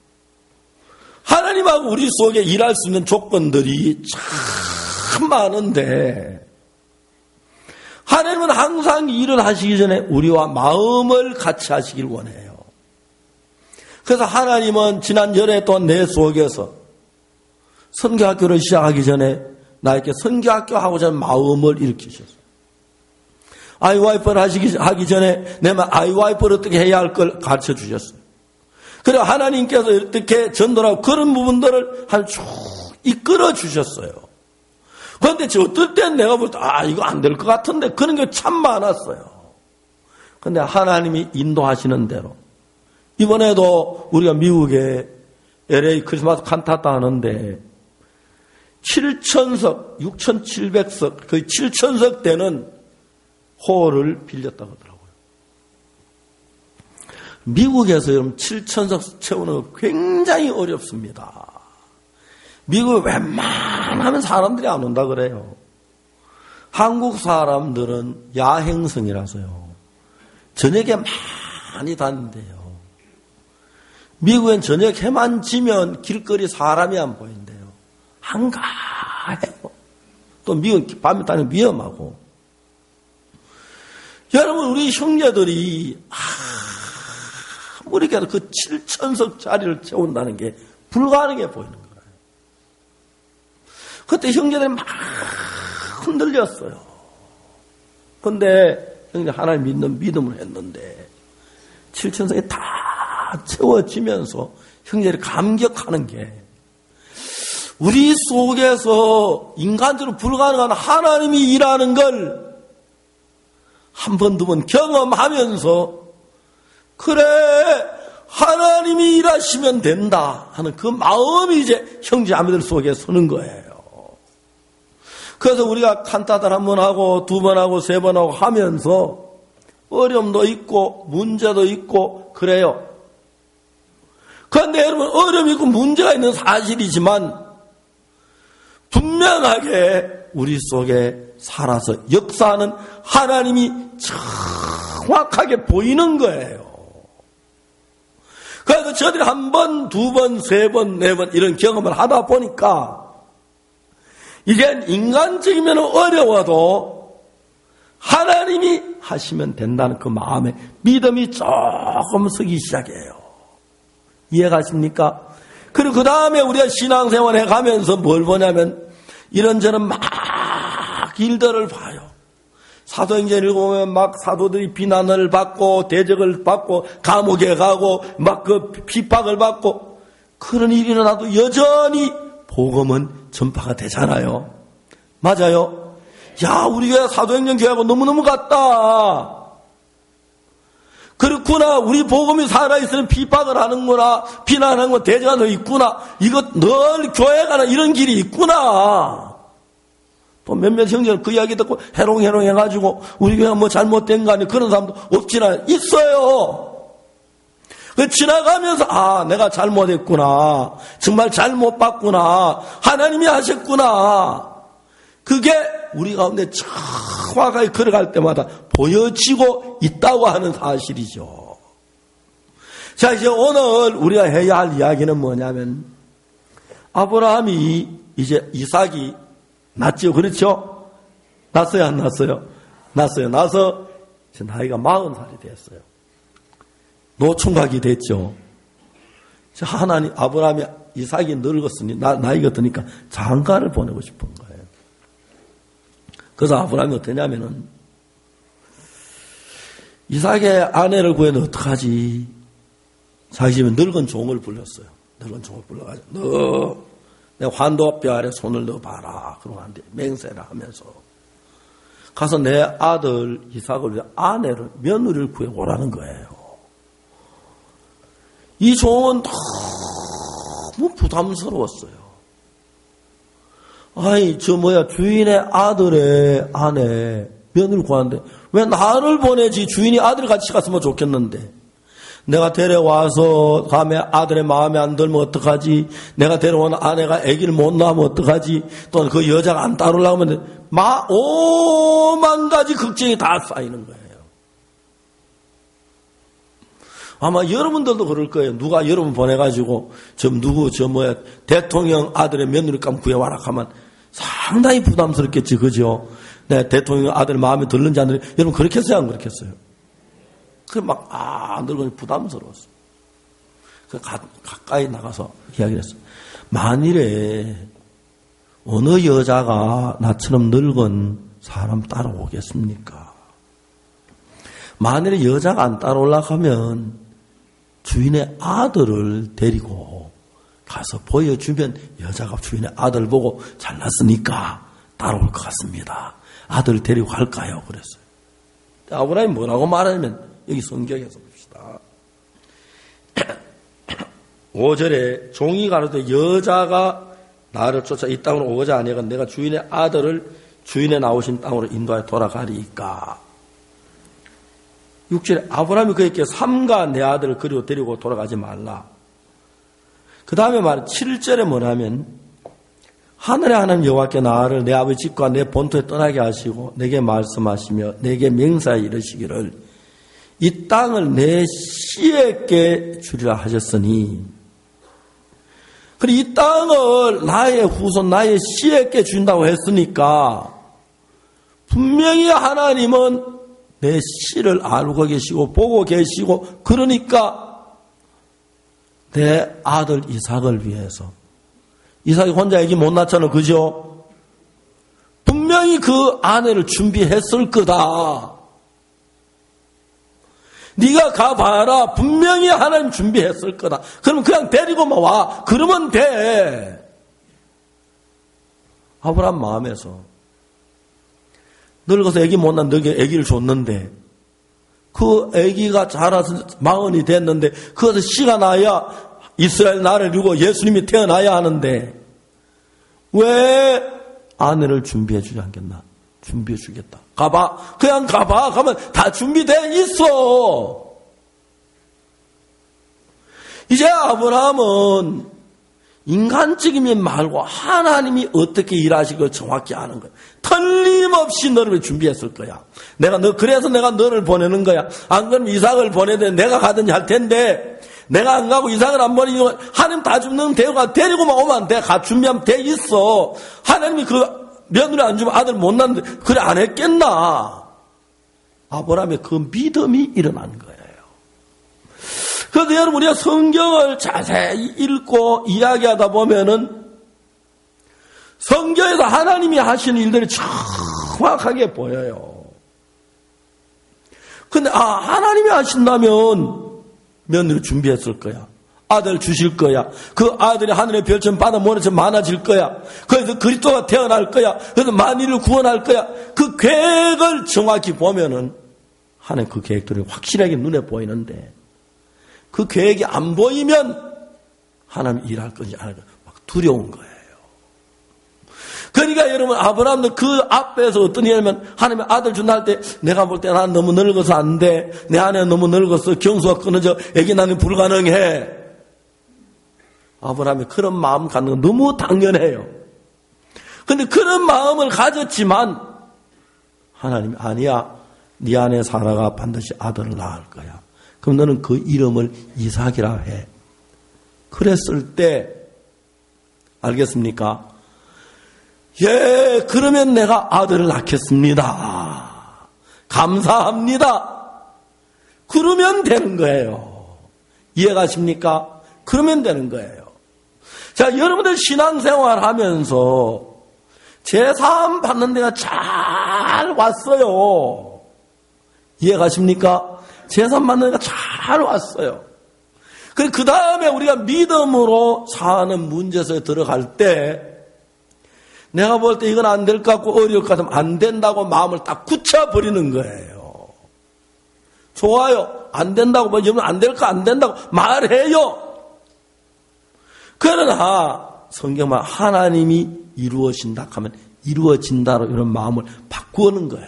하나님하고 우리 속에 일할 수 있는 조건들이 참 많은데 하나님은 항상 일을 하시기 전에 우리와 마음을 같이 하시길 원해요. 그래서 하나님은 지난 열흘 동안 내 속에서 선교학교를 시작하기 전에 나에게 선교학교 하고자 하는 마음을 일으키셨어요. 아이와이프를 하기 전에 내가 아이와이프를 어떻게 해야 할 걸 가르쳐 주셨어요. 그리고 하나님께서 어떻게 전도하고 그런 부분들을 쭉 이끌어 주셨어요. 그런데 어떨 땐 내가 볼 때 이거 안 될 것 같은데 그런 게 참 많았어요. 그런데 하나님이 인도하시는 대로 이번에도 우리가 미국에 LA 크리스마스 칸타타 하는데 7,000석, 6,700석, 거의 7,000석 되는 홀을 빌렸다고 하더라고요. 미국에서 여러분 7,000석 채우는 거 굉장히 어렵습니다. 미국에 웬만하면 사람들이 안 온다 그래요. 한국 사람들은 야행성이라서요. 저녁에 많이 다닌대요. 미국엔 저녁 해만 지면 길거리 사람이 안 보인대요. 한가해요. 또 미국 밤에 다니면 위험하고. 여러분 우리 형제들이 아무리 그래도 그 7,000석 자리를 채운다는 게 불가능해 보이는 거예요. 그때 형제들이 막 흔들렸어요. 그런데 형제 하나님 믿는 믿음을 했는데 7,000석이 다 채워지면서 형제들이 감격하는 게 우리 속에서 인간적으로 불가능한 하나님이 일하는 걸 한 번, 두 번 경험하면서 그래 하나님이 일하시면 된다 하는 그 마음이 이제 형제자매들 속에 서는 거예요. 그래서 우리가 칸타타를 한 번 하고 두 번 하고 세 번 하고 하면서 어려움도 있고 문제도 있고 그래요. 그런데 여러분 어려움이 있고 문제가 있는 사실이지만 분명하게 우리 속에 살아서 역사하는 하나님이 정확하게 보이는 거예요. 그래서 저들이 한 번, 두 번, 세 번, 네 번 이런 경험을 하다 보니까 이게 인간적이면 어려워도 하나님이 하시면 된다는 그 마음에 믿음이 조금 서기 시작해요. 이해가십니까? 그리고 그 다음에 우리가 신앙생활 해가면서 뭘 보냐면 이런저런 막 일들을 봐요. 사도행전 읽어보면 막 사도들이 비난을 받고 대적을 받고 감옥에 가고 막 그 핍박을 받고 그런 일이 일어나도 여전히 복음은 전파가 되잖아요. 맞아요? 야, 우리 교회 사도행전 교회하고 너무너무 같다. 그렇구나. 우리 복음이 살아있으면 핍박을 하는구나. 비난하는 건 대적가 더 있구나. 이거 늘 교회 가는 이런 길이 있구나. 또 몇몇 형제는 그 이야기 듣고 해롱해롱 해가지고 우리 교회가 뭐 잘못된 거 아니 그런 사람도 없지나 있어요. 그 지나가면서 아, 내가 잘못했구나. 정말 잘못 봤구나. 하나님이 하셨구나. 그게 우리 가운데 정확하게 걸어갈 때마다 보여지고 있다고 하는 사실이죠. 자, 이제 오늘 우리가 해야 할 이야기는 뭐냐면 아브라함이 이제 이삭이 낳죠. 그렇죠? 낳았어요, 안 낳았어요? 낳았어요. 낳아서 이제 나이가 40살이 됐어요. 노총각이 됐죠. 하나님, 아브라함이 이삭이 늙었으니, 나이가 드니까 장가를 보내고 싶은 거예요. 그래서 아브라함이 어떠냐면은, 이삭의 아내를 구해는 어떡하지? 자기 집에 늙은 종을 불렀어요. 늙은 종을 불러가지고, 내 환도뼈 아래 손을 넣어봐라. 그러고 한데, 맹세를 하면서. 가서 내 아들 이삭을 위해 아내를, 며느리를 구해오라는 거예요. 이 종은 너무 부담스러웠어요. 아이, 주인의 아들의 아내, 며느리를 구하는데, 왜 나를 보내지? 주인이 아들 같이 갔으면 좋겠는데. 내가 데려와서 다음에 아들의 마음에 안 들면 어떡하지? 내가 데려온 아내가 아기를 못 낳으면 어떡하지? 또 그 여자가 안 따르려고 하면 오만 가지 걱정이 다 쌓이는 거예요. 아마 여러분들도 그럴 거예요. 누가 여러분 보내가지고 대통령 아들의 며느리감 구해와라 하면 상당히 부담스럽겠지, 그죠? 네, 대통령 아들 마음에 들는지 안 들는지 여러분 그렇겠어요, 안 그렇겠어요? 늙으니 부담스러웠어. 가까이 나가서 이야기를 했어. 만일에 어느 여자가 나처럼 늙은 사람 따라오겠습니까? 만일에 여자가 안 따라오려고 하면 주인의 아들을 데리고 가서 보여주면 여자가 주인의 아들 보고 잘났으니까 따라올 것 같습니다. 아들 데리고 갈까요? 그랬어요. 아브라함이 뭐라고 말하냐면 여기 성경에서 봅시다. 5절에 종이 가로되 여자가 나를 쫓아 이 땅으로 오고자 하니까 내가 주인의 아들을 주인의 나오신 땅으로 인도하여 돌아가리까. 6절에 아브라함이 그에게 삼가 내 아들을 그리고 데리고 돌아가지 말라. 그 다음에 7절에 뭐냐면 하늘의 하나님 여호와께 나를 내 아버지 집과 내 본토에 떠나게 하시고 내게 말씀하시며 내게 맹세하여 이르시기를 이 땅을 내 씨에게 주리라 하셨으니 그리고 이 땅을 나의 후손 나의 씨에게 준다고 했으니까 분명히 하나님은 내 씨를 알고 계시고 보고 계시고 그러니까 내 아들 이삭을 위해서 이삭이 혼자 아기 못 낳잖아, 그죠? 분명히 그 아내를 준비했을 거다. 네가 가봐라. 분명히 하나님 준비했을 거다. 그럼 그냥 데리고만 와. 그러면 돼. 아브라함 마음에서 늙어서 아기 못 낳은 너에게 아기를 줬는데 그 아기가 자라서 40이 됐는데 그것을 씨가 나야 이스라엘 나라를 이루고 예수님이 태어나야 하는데 왜 아내를 준비해 주지 않겠나? 준비해 주겠다. 가봐. 그냥 가봐. 가면 다 준비돼 있어. 이제 아브라함은 인간적이면 말고 하나님이 어떻게 일하시고 정확히 아는 거야. 틀림없이 너를 준비했을 거야. 그래서 내가 너를 보내는 거야. 안 그러면 이삭을 보내든 내가 가든지 할 텐데 내가 안 가고 이삭을 안 버리면 하나님 다 주는 대우가 데리고만 오면 돼. 준비하면 돼 있어. 하나님이 그 며느리 안 주면 아들 못 낳는데 그래 안 했겠나? 아브라함의 그 믿음이 일어난 거예요. 그래서 여러분 우리가 성경을 자세히 읽고 이야기하다 보면은 성경에서 하나님이 하시는 일들이 정확하게 보여요. 근데 하나님이 하신다면 며느리 준비했을 거야. 아들 주실 거야. 그 아들이 하늘의 별처럼 바다 모래처럼 많아질 거야. 그래서 그리스도가 태어날 거야. 그래서 만인을 구원할 거야. 그 계획을 정확히 보면은 하나님 그 계획들이 확실하게 눈에 보이는데 그 계획이 안 보이면 하나님 일할 건지 안 할 건지 막 두려운 거예요. 그러니까 여러분 아브라함도 그 앞에서 어떤 일이냐면 하나님의 아들 준다 할 때 내가 볼 때 난 너무 늙어서 안 돼. 내 아내 너무 늙었어. 경수가 끊어져. 애기 낳는 불가능해. 아브라함이 그런 마음 갖는 건 너무 당연해요. 그런데 그런 마음을 가졌지만 하나님이 아니야. 네 아내 사라가 반드시 아들을 낳을 거야. 그럼 너는 그 이름을 이삭이라 해. 그랬을 때 알겠습니까? 예, 그러면 내가 아들을 낳겠습니다. 감사합니다. 그러면 되는 거예요. 이해가십니까? 그러면 되는 거예요. 자, 여러분들 신앙생활 하면서 제사함 받는 데가 잘 왔어요. 이해가십니까? 제사함 받는 데가 잘 왔어요. 그 다음에 우리가 믿음으로 사는 문제에서 들어갈 때 내가 볼 때 이건 안 될 것 같고 어려울 것 같으면 안 된다고 마음을 딱 굳혀버리는 거예요. 좋아요. 안 된다고 뭐 여러분 안 될까 안 된다고 말해요. 그러나 성경만 하나님이 이루어진다 하면 이루어진다로 이런 마음을 바꾸는 거예요.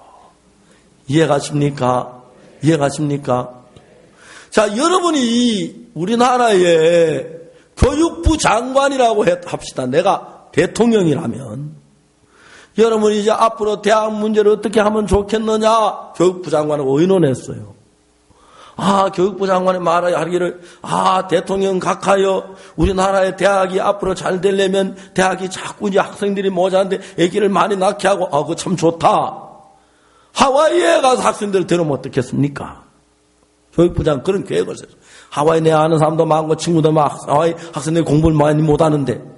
이해가십니까? 이해가십니까? 자, 여러분이 우리나라의 교육부 장관이라고 합시다. 내가 대통령이라면 여러분이 이제 앞으로 대학 문제를 어떻게 하면 좋겠느냐 교육부 장관하고 의논했어요. 교육부 장관이 말하기를 대통령 각하여 우리나라의 대학이 앞으로 잘 되려면 대학이 자꾸 이제 학생들이 모자란데 애기를 많이 낳게 하고 그거 참 좋다. 하와이에 가서 학생들을 데려오면 어떻겠습니까? 교육부 장관 그런 계획을 했어요. 하와이 내 아는 사람도 많고 친구도 많고 하와이 학생들이 공부를 많이 못하는데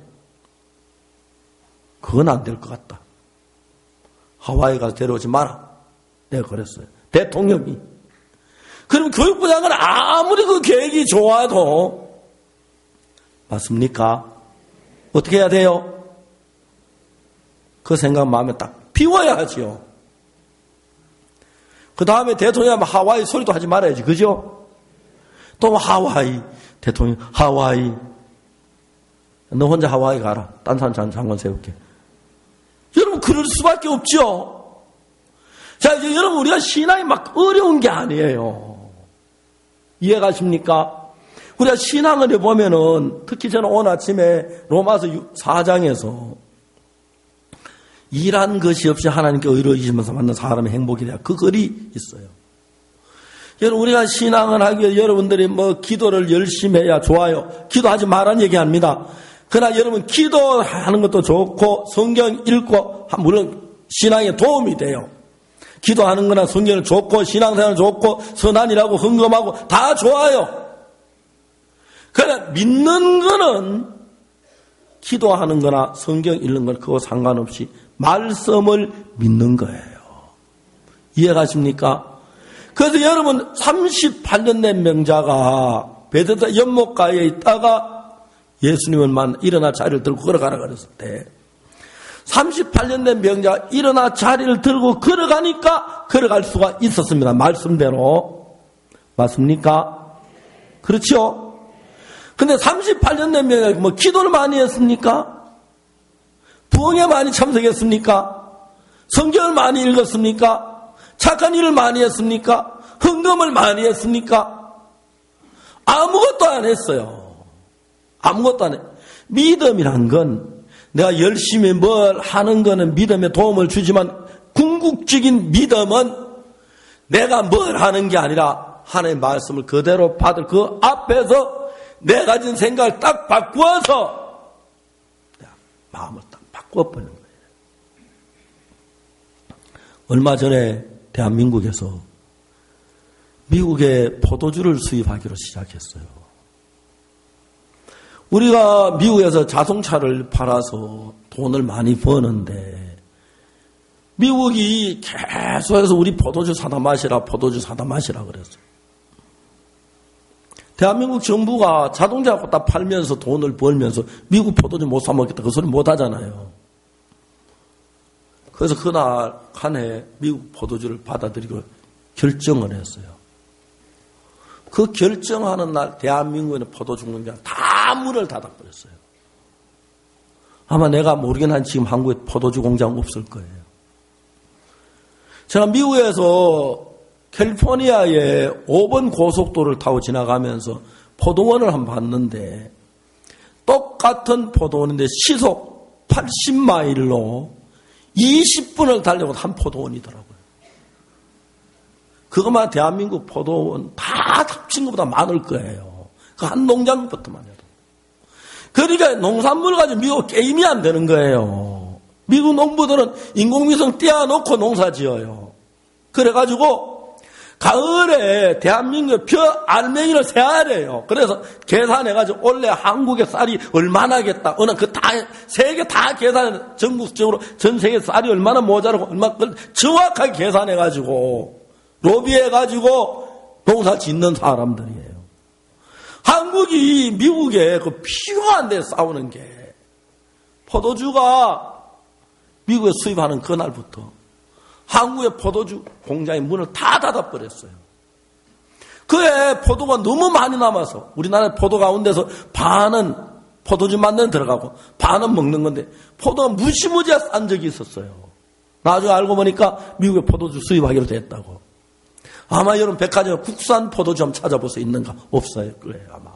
그건 안 될 것 같다. 하와이 가서 데려오지 마라. 내가 그랬어요. 대통령이. 그럼 교육부 장관은 아무리 그 계획이 좋아도 맞습니까? 어떻게 해야 돼요? 그 생각 마음에 딱 비워야 하지요. 그 다음에 대통령이 하와이 소리도 하지 말아야지. 그죠? 또 하와이. 대통령 하와이. 너 혼자 하와이 가라. 딴 사람 장관 세울게. 여러분 그럴 수밖에 없죠. 자, 이제 여러분 우리가 신앙이 막 어려운 게 아니에요. 이해가십니까? 우리가 신앙을 해보면은 특히 저는 오늘 아침에 로마서 4장에서 일한 것이 없이 하나님께 의로워지면서 만난 사람의 행복이라 그 글이 있어요. 여러분 우리가 신앙을 하기 위해 여러분들이 기도를 열심히 해야 좋아요. 기도하지 말라는 얘기합니다. 그러나 여러분 기도하는 것도 좋고 성경 읽고 물론 신앙에 도움이 돼요. 기도하는 거나 성경은 좋고 신앙생활은 좋고 선한이라고 헌금하고 다 좋아요. 그러나 믿는 거는 기도하는 거나 성경 읽는 건 그거 상관없이 말씀을 믿는 거예요. 이해가십니까? 그래서 여러분 38년 된 명자가 베데스다 연못가에 있다가 예수님을 만나 일어나 자리를 들고 걸어가라 그랬을 때 38년 된 병자가 일어나 자리를 들고 걸어가니까 걸어갈 수가 있었습니다. 말씀대로. 맞습니까? 그렇죠? 근데 38년 된 병자가 기도를 많이 했습니까? 부흥에 많이 참석했습니까? 성경을 많이 읽었습니까? 착한 일을 많이 했습니까? 헌금을 많이 했습니까? 아무것도 안 했어요. 아무것도 안 해. 믿음이란 건 내가 열심히 뭘 하는 거는 믿음에 도움을 주지만 궁극적인 믿음은 내가 뭘 하는 게 아니라 하나님의 말씀을 그대로 받을 그 앞에서 내 가진 생각을 딱 바꾸어서 마음을 딱 바꿔버리는 거예요. 얼마 전에 대한민국에서 미국에 포도주를 수입하기로 시작했어요. 우리가 미국에서 자동차를 팔아서 돈을 많이 버는데 미국이 계속해서 우리 포도주 사다 마시라 그랬어요. 대한민국 정부가 자동차 갖다 팔면서 돈을 벌면서 미국 포도주 못 사 먹겠다 그 소리 못 하잖아요. 그래서 그날 한 해 미국 포도주를 받아들이고 결정을 했어요. 그 결정하는 날 대한민국에는 포도주 공장 다 문을 닫아버렸어요. 아마 내가 모르긴 한 지금 한국에 포도주 공장 없을 거예요. 제가 미국에서 캘리포니아의 5번 고속도로를 타고 지나가면서 포도원을 한번 봤는데 똑같은 포도원인데 시속 80마일로 20분을 달려고 한 포도원이더라고요. 그것만 대한민국 포도원 다 합친 것보다 많을 거예요. 그 한 농장부터만 해도. 그러니까 농산물 가지고 미국 게임이 안 되는 거예요. 미국 농부들은 인공위성 띄워놓고 농사 지어요. 그래가지고 가을에 대한민국 벼 알맹이를 세야 돼요. 그래서 계산해가지고 원래 한국의 쌀이 얼마나겠다. 어느 그 다 세계 다 계산해 전국적으로 전 세계 쌀이 얼마나 모자라고 얼마 정확하게 계산해가지고 로비해가지고 농사 짓는 사람들이에요. 한국이 미국에 그 필요한 데 싸우는 게 포도주가 미국에 수입하는 그날부터 한국의 포도주 공장의 문을 다 닫아버렸어요. 그에 포도가 너무 많이 남아서 우리나라 포도 가운데서 반은 포도주 만드는 데 들어가고 반은 먹는 건데 포도가 무시무지하게 싼 적이 있었어요. 나중에 알고 보니까 미국에 포도주 수입하기로 됐다고. 아마 여러분 백화점에 국산 포도주 좀 찾아보세요. 있는가? 없어요. 그래요 아마.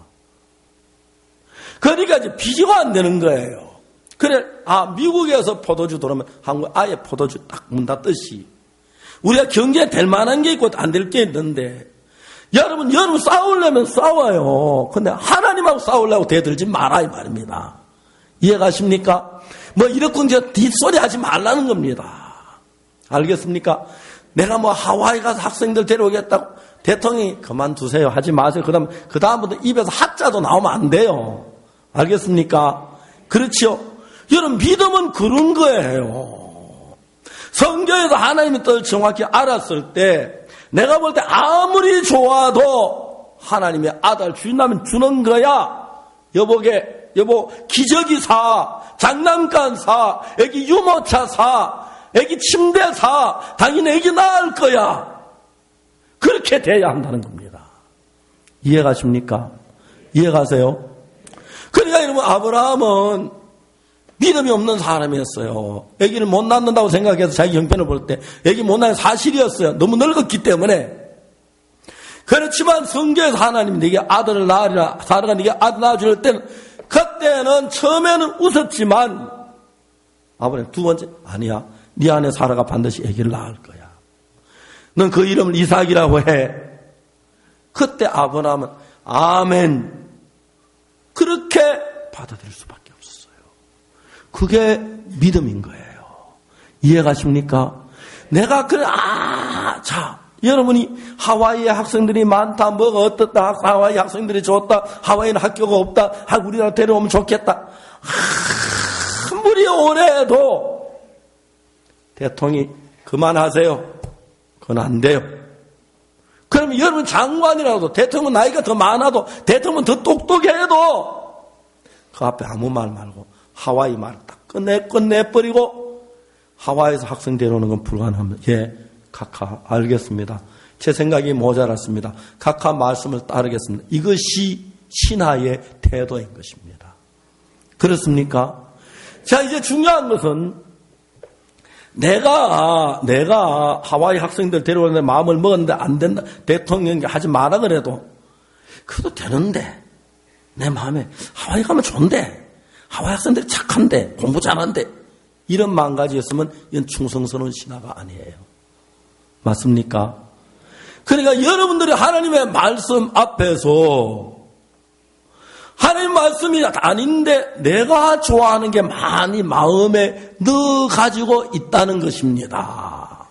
그러니까 이제 비교가 안 되는 거예요. 그래, 미국에서 포도주 들어오면 한국 아예 포도주 딱 문 닫듯이 우리가 경계에 될 만한 게 있고 안 될 게 있는데 여러분 싸우려면 싸워요. 근데 하나님하고 싸우려고 대들지 마라 이 말입니다. 이해가십니까? 뭐 이렇게 이제 뒷소리 하지 말라는 겁니다. 알겠습니까? 내가 뭐 하와이 가서 학생들 데려오겠다고 대통령이 그만두세요. 하지 마세요. 그 다음부터 입에서 하자도 나오면 안 돼요. 알겠습니까? 그렇지요? 여러분 믿음은 그런 거예요. 성경에서 하나님의 뜻을 정확히 알았을 때 내가 볼 때 아무리 좋아도 하나님의 아들 주인라면 주는 거야. 여보 기저귀 사, 장난감 사, 애기 유모차 사, 애기 침대 사, 당연히 애기 낳을 거야. 그렇게 돼야 한다는 겁니다. 이해가십니까? 이해가세요? 그러니까 여러분 아브라함은 믿음이 없는 사람이었어요. 아기를 못 낳는다고 생각해서 자기 형편을 볼 때 아기 못 낳는 사실이었어요. 너무 늙었기 때문에. 그렇지만 성경에서 하나님이 네게 아들을 낳으리라 사라가 네게 아들 낳아줄 때는 그때는 처음에는 웃었지만 아버님 두 번째 아니야. 네 안에 사라가 반드시 아기를 낳을 거야. 넌 그 이름을 이삭이라고 해. 그때 아브라함은 아멘. 그렇게 받아들일 수밖에 없었어요. 그게 믿음인 거예요. 이해가십니까? 내가 여러분이 하와이에 학생들이 많다, 뭐가 어떻다, 하와이 학생들이 좋다, 하와이는 학교가 없다, 우리나라 데려오면 좋겠다. 아무리 오래 해도 대통령이 그만하세요. 그건 안 돼요. 그러면 여러분 장관이라도 대통령 나이가 더 많아도 대통령 더 똑똑해도 그 앞에 아무 말 말고 하와이 말을 딱 끝내버리고 하와이에서 학생 데려오는 건 불가능합니다. 예, 카카 알겠습니다. 제 생각이 모자랐습니다. 카카 말씀을 따르겠습니다. 이것이 신하의 태도인 것입니다. 그렇습니까? 자, 이제 중요한 것은 내가 하와이 학생들 데려오는데 마음을 먹었는데 안 된다. 대통령이 하지 마라 그래도 그래도 되는데 내 마음에 하와이 가면 좋은데 하와이 학생들이 착한데 공부 잘한데 이런 마음가짐이었으면 이건 충성스러운 신하가 아니에요. 맞습니까? 그러니까 여러분들이 하나님의 말씀 앞에서 하나님 말씀이 아닌데 내가 좋아하는 게 많이 마음에 넣어 가지고 있다는 것입니다.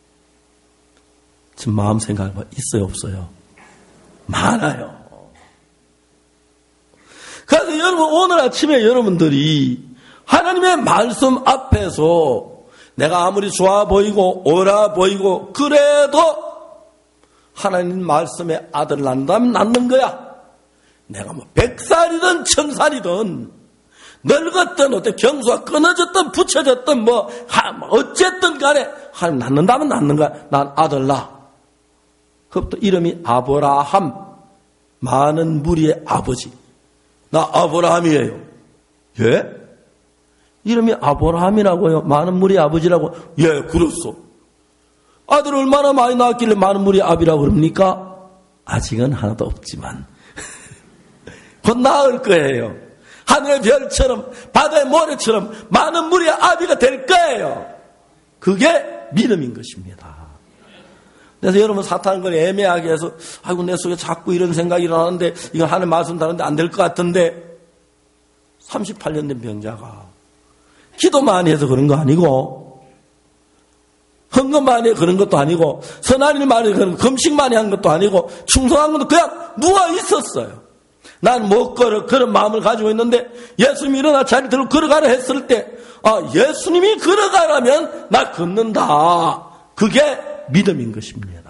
지금 마음 생각해봐. 있어요, 없어요? 많아요. 그래서 여러분, 오늘 아침에 여러분들이 하나님의 말씀 앞에서 내가 아무리 좋아 보이고 옳아 보이고 그래도 하나님 말씀에 아들 낳는다면 낳는 거야. 내가 뭐 100살이든 1000살이든 늙었든 어때 경수가 끊어졌든 붙여졌든 뭐 어쨌든 간에 하나님 낳는다면 낳는 거야. 난 아들 낳아. 그것도 이름이 아브라함, 많은 무리의 아버지. 나 아브라함이에요. 예? 이름이 아브라함이라고요. 많은 무리의 아버지라고. 예, 그렇소. 아들 얼마나 많이 낳았길래 많은 무리의 아비라고 그럽니까? 아직은 하나도 없지만 곧 나을 거예요. 하늘의 별처럼 바다의 모래처럼 많은 무리의 아비가 될 거예요. 그게 믿음인 것입니다. 그래서 여러분 사탄은 걸 애매하게 해서 아이고 내 속에 자꾸 이런 생각이 일어나는데 이건 하나님 말씀 다른데 안 될 것 같은데 38년 된 병자가 기도 많이 해서 그런 거 아니고 헌금 많이 해서 그런 것도 아니고 선한 일 많이 해서 그런 금식 많이 한 것도 아니고 충성한 것도 그냥 누워 있었어요. 난 못 걸어 그런 마음을 가지고 있는데 예수님이 일어나 자리 들고 걸어가라 했을 때 예수님이 걸어가라면 나 걷는다. 그게 믿음인 것입니다.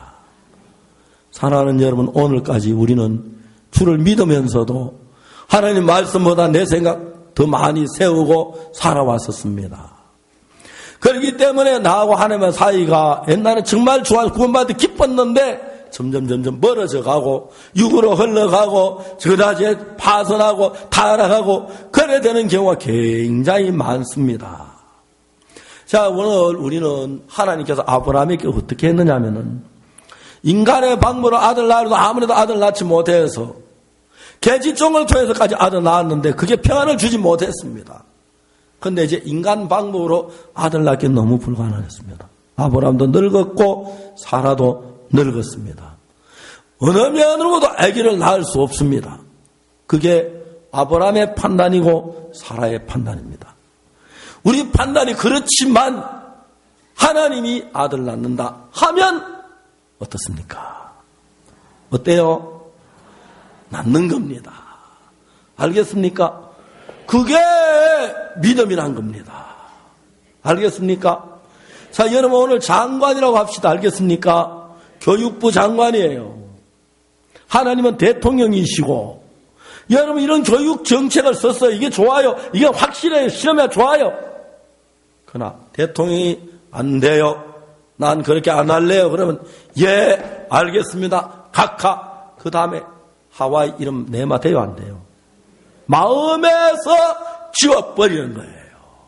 사랑하는 여러분, 오늘까지 우리는 주를 믿으면서도 하나님 말씀보다 내 생각 더 많이 세우고 살아왔었습니다. 그렇기 때문에 나하고 하나님의 사이가 옛날에 정말 좋아서 구원받아 기뻤는데 점점 멀어져 가고 육으로 흘러가고 저다지에 파손하고 타락하고 그래 되는 경우가 굉장히 많습니다. 자, 오늘 우리는 하나님께서 아브라함에게 어떻게 했느냐면은 인간의 방법으로 아들 낳아도 아무래도 아들 낳지 못해서 계집종을 통해서까지 아들 낳았는데 그게 평안을 주지 못했습니다. 그런데 이제 인간 방법으로 아들 낳기 너무 불가능했습니다. 아브라함도 늙었고 사라도 늙었습니다. 어느 면으로도 아기를 낳을 수 없습니다. 그게 아브라함의 판단이고 사라의 판단입니다. 우리 판단이 그렇지만 하나님이 아들 낳는다 하면 어떻습니까? 어때요? 낳는 겁니다. 알겠습니까? 그게 믿음이란 겁니다. 알겠습니까? 자, 여러분 오늘 장관이라고 합시다. 알겠습니까? 교육부 장관이에요. 하나님은 대통령이시고 여러분 이런 교육 정책을 썼어요. 이게 좋아요. 이게 확실해요. 시험에 좋아요. 그러나 대통령이 안 돼요. 난 그렇게 안 할래요. 그러면 예 알겠습니다. 각하. 그 다음에 하와이 이름 내마 돼요 안 돼요? 마음에서 지워버리는 거예요.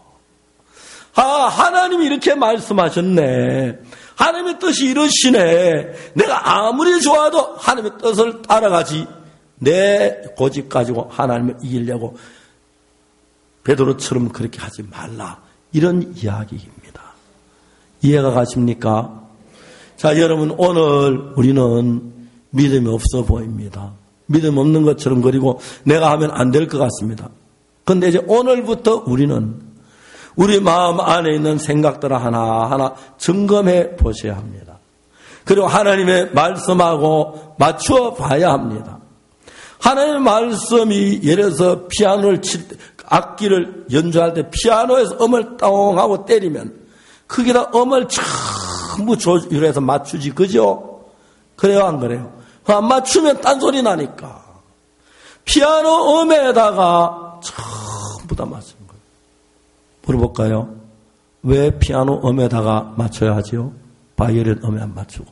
하나님이 이렇게 말씀하셨네. 하나님의 뜻이 이러시네. 내가 아무리 좋아도 하나님의 뜻을 따라가지 내 고집 가지고 하나님을 이기려고 베드로처럼 그렇게 하지 말라. 이런 이야기입니다. 이해가 가십니까? 자, 여러분 오늘 우리는 믿음이 없어 보입니다. 믿음 없는 것처럼 그리고 내가 하면 안 될 것 같습니다. 그런데 이제 오늘부터 우리는 우리 마음 안에 있는 생각들을 하나하나 점검해 보셔야 합니다. 그리고 하나님의 말씀하고 맞추어 봐야 합니다. 하나님의 말씀이 예를 들어서 피아노를 칠 때, 악기를 연주할 때 피아노에서 음을 똥하고 때리면 거기다 음을 전부 조율해서 맞추지, 그죠? 그래요, 안 그래요? 안 맞추면 딴소리 나니까. 피아노 음에다가 전부 다 맞춘 거예요. 물어볼까요? 왜 피아노 음에다가 맞춰야 하지요? 바이올린 음에 안 맞추고.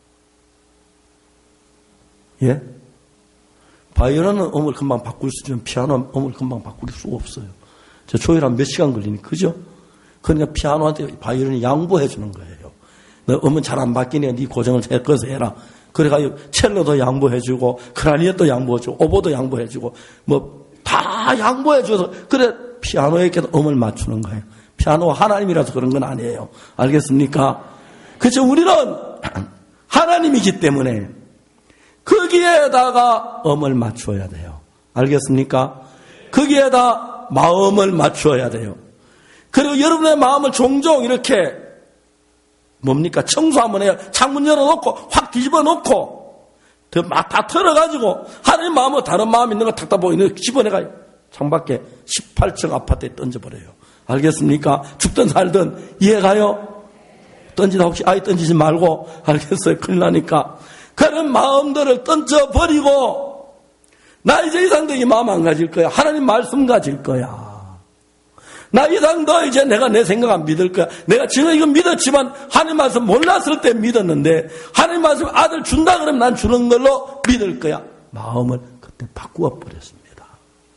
예? 바이올린은 음을 금방 바꿀 수 있지만 피아노는 음을 금방 바꿀 수 없어요. 저 조율하면 몇 시간 걸리니, 그죠? 그러니까 피아노한테 바이올린이 양보해 주는 거예요. 너 음은 잘 안 바뀌네. 네 고정을 잘 꺼서 해라. 그래가지고 첼로도 양보해주고 크라리넷도 양보해주고 오보도 양보해주고 뭐 다 양보해줘서 그래 피아노에게도 음을 맞추는 거예요. 피아노가 하나님이라서 그런 건 아니에요. 알겠습니까? 그렇죠. 우리는 하나님이기 때문에 거기에다가 엄을 맞추어야 돼요. 알겠습니까? 거기에다 마음을 맞추어야 돼요. 그리고 여러분의 마음을 종종 이렇게 뭡니까? 청소 한번 해요. 창문 열어놓고 확 뒤집어 놓고 막 다 털어가지고 하나님 마음은 다른 마음 있는 거 탁탁 보이는 거 집어내가 창밖에 18층 아파트에 던져버려요. 알겠습니까? 죽든 살든 이해가요? 던지다 혹시 아예 던지지 말고. 알겠어요? 큰일 나니까. 그런 마음들을 던져버리고 나 이제 이상 더 이 마음 안 가질 거야. 하나님 말씀 가질 거야. 나 이상 더 이제 내가 내 생각 안 믿을 거야. 내가 지금 이거 믿었지만 하나님 말씀 몰랐을 때 믿었는데 하나님 말씀 아들 준다 그러면 난 주는 걸로 믿을 거야. 마음을 그때 바꾸어 버렸습니다.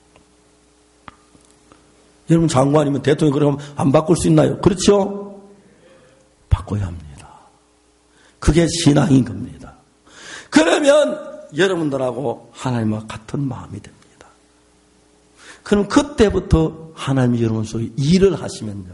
여러분 장관이면 대통령 그러면 안 바꿀 수 있나요? 그렇죠? 바꿔야 합니다. 그게 신앙인 겁니다. 그러면 여러분들하고 하나님과 같은 마음이 됩니다. 그럼 그때부터 하나님이 여러분 속에 일을 하시면요.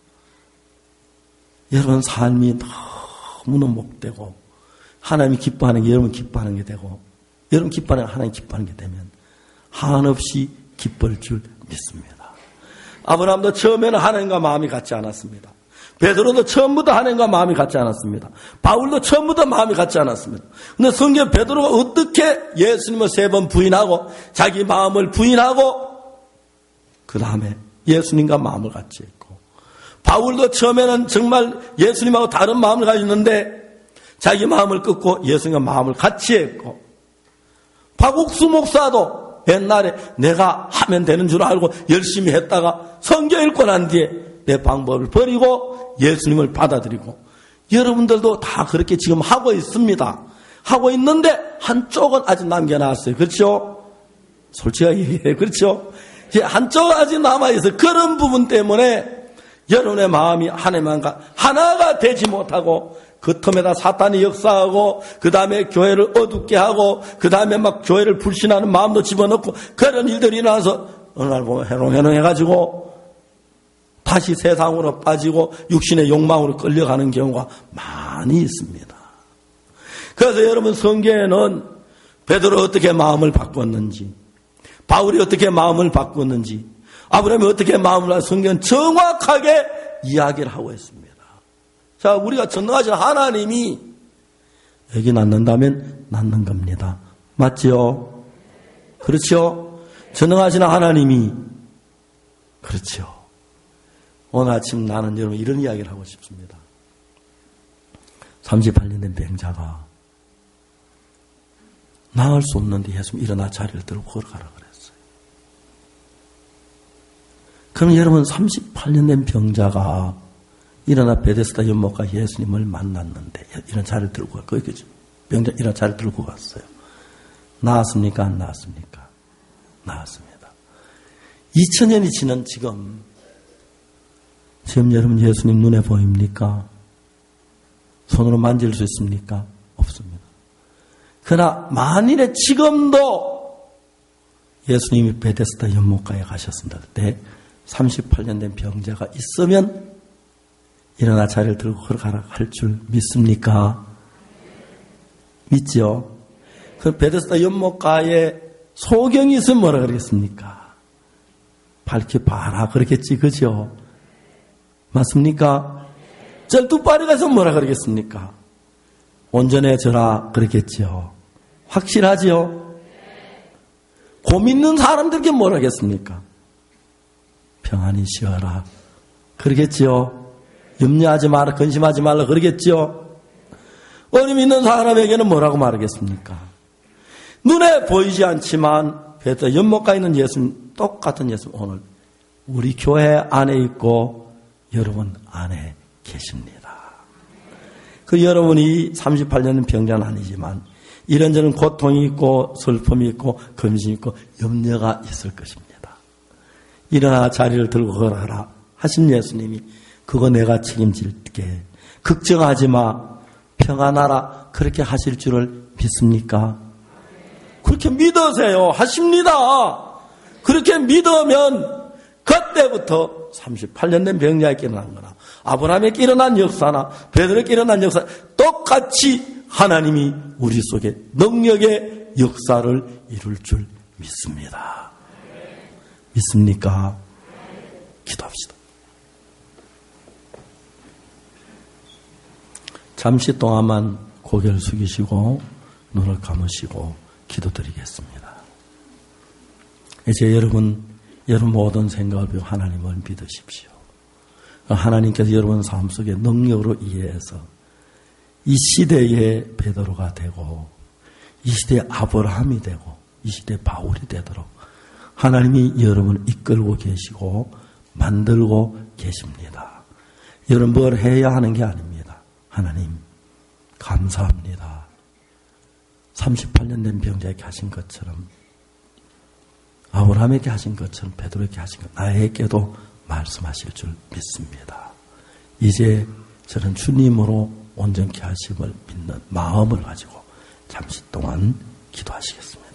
여러분 삶이 너무너무 목되고 하나님이 기뻐하는 게 여러분 기뻐하는 게 되고 여러분 기뻐하는 게 하나님 기뻐하는 게 되면 한없이 기쁠 줄 믿습니다. 아브라함도 처음에는 하나님과 마음이 같지 않았습니다. 베드로도 처음부터 하나님과 마음이 같지 않았습니다. 바울도 처음부터 마음이 같지 않았습니다. 근데 성경 베드로가 어떻게 예수님을 3번 부인하고 자기 마음을 부인하고 그 다음에 예수님과 마음을 같이 했고 바울도 처음에는 정말 예수님하고 다른 마음을 가지고 있는데 자기 마음을 끊고 예수님과 마음을 같이 했고 박옥수 목사도 옛날에 내가 하면 되는 줄 알고 열심히 했다가 성경 읽고 난 뒤에 내 방법을 버리고 예수님을 받아들이고 여러분들도 다 그렇게 지금 하고 있습니다. 하고 있는데 한쪽은 아직 남겨놨어요. 그렇죠? 솔직하게 얘기해요. 그렇죠? 한쪽은 아직 남아있어요. 그런 부분 때문에 여러분의 마음이 하나님과 하나가 되지 못하고 그 틈에다 사탄이 역사하고 그 다음에 교회를 어둡게 하고 그 다음에 막 교회를 불신하는 마음도 집어넣고 그런 일들이 일어나서 어느 날 보면 해롱해롱 해가지고 다시 세상으로 빠지고 육신의 욕망으로 끌려가는 경우가 많이 있습니다. 그래서 여러분 성경에는 베드로 어떻게 마음을 바꿨는지 바울이 어떻게 마음을 바꿨는지 아브라함이 어떻게 마음을 바꿨는지 성경은 정확하게 이야기를 하고 있습니다. 자, 우리가 전능하신 하나님이 여기 낳는다면 낳는 겁니다. 맞죠? 그렇죠? 전능하신 하나님이 그렇죠. 오늘 아침 나는 여러분 이런 이야기를 하고 싶습니다. 38년 된 병자가 나을 수 없는데 예수님 일어나 자리를 들고 걸어가라 그랬어요. 그럼 여러분 38년 된 병자가 일어나 베데스다 연못가 예수님을 만났는데 이런 자리를 들고 거기까지 병자 이런 자리를 들고 갔어요. 나았습니까? 안 나았습니까? 나았습니다. 2000년이 지난 지금 여러분 예수님 눈에 보입니까? 손으로 만질 수 있습니까? 없습니다. 그러나 만일에 지금도 예수님이 베데스다 연못가에 가셨습니다. 그때 38년 된 병자가 있으면 일어나 자리를 들고 걸어가라 할 줄 믿습니까? 믿죠? 그 베데스다 연못가에 소경이 있으면 뭐라 그러겠습니까? 밝히 봐라 그러겠지, 그죠? 맞습니까? 쩔뚝바리가 있으면 뭐라 그러겠습니까? 온전해져라 그러겠죠. 확실하지요? 고 믿는 사람들께 뭐라 하겠습니까? 평안히 쉬어라 그러겠지요. 염려하지 마라, 근심하지 말라 그러겠지요. 어림 있는 사람에게는 뭐라고 말하겠습니까? 눈에 보이지 않지만 베드로 연못가에 있는 예수님, 똑같은 예수님 오늘 우리 교회 안에 있고 여러분 안에 계십니다. 그 여러분이 38년 병자는 아니지만 이런저런 고통이 있고 슬픔이 있고 근심이 있고 염려가 있을 것입니다. 일어나 자리를 들고 걸어라 하신 예수님이 그거 내가 책임질게 걱정하지 마 평안하라 그렇게 하실 줄을 믿습니까? 그렇게 믿으세요. 하십니다. 그렇게 믿으면 그때부터 38년 된 병자에게 일어난 거나 아브라함에게 일어난 역사나 베드로에게 일어난 역사 똑같이 하나님이 우리 속에 능력의 역사를 이룰 줄 믿습니다. 믿습니까? 기도합시다. 잠시 동안만 고개를 숙이시고 눈을 감으시고 기도드리겠습니다. 이제 여러분 모든 생각을 비워 하나님을 믿으십시오. 하나님께서 여러분 삶 속에 능력으로 이해해서 이 시대의 베드로가 되고 이 시대의 아브라함이 되고 이 시대의 바울이 되도록 하나님이 여러분을 이끌고 계시고 만들고 계십니다. 여러분 뭘 해야 하는 게 아닙니다. 하나님 감사합니다. 38년 된 병자에게 하신 것처럼 아브라함에게 하신 것처럼 베드로에게 하신 것 나에게도 말씀하실 줄 믿습니다. 이제 저는 주님으로 온전케 하심을 믿는 마음을 가지고 잠시 동안 기도하시겠습니다.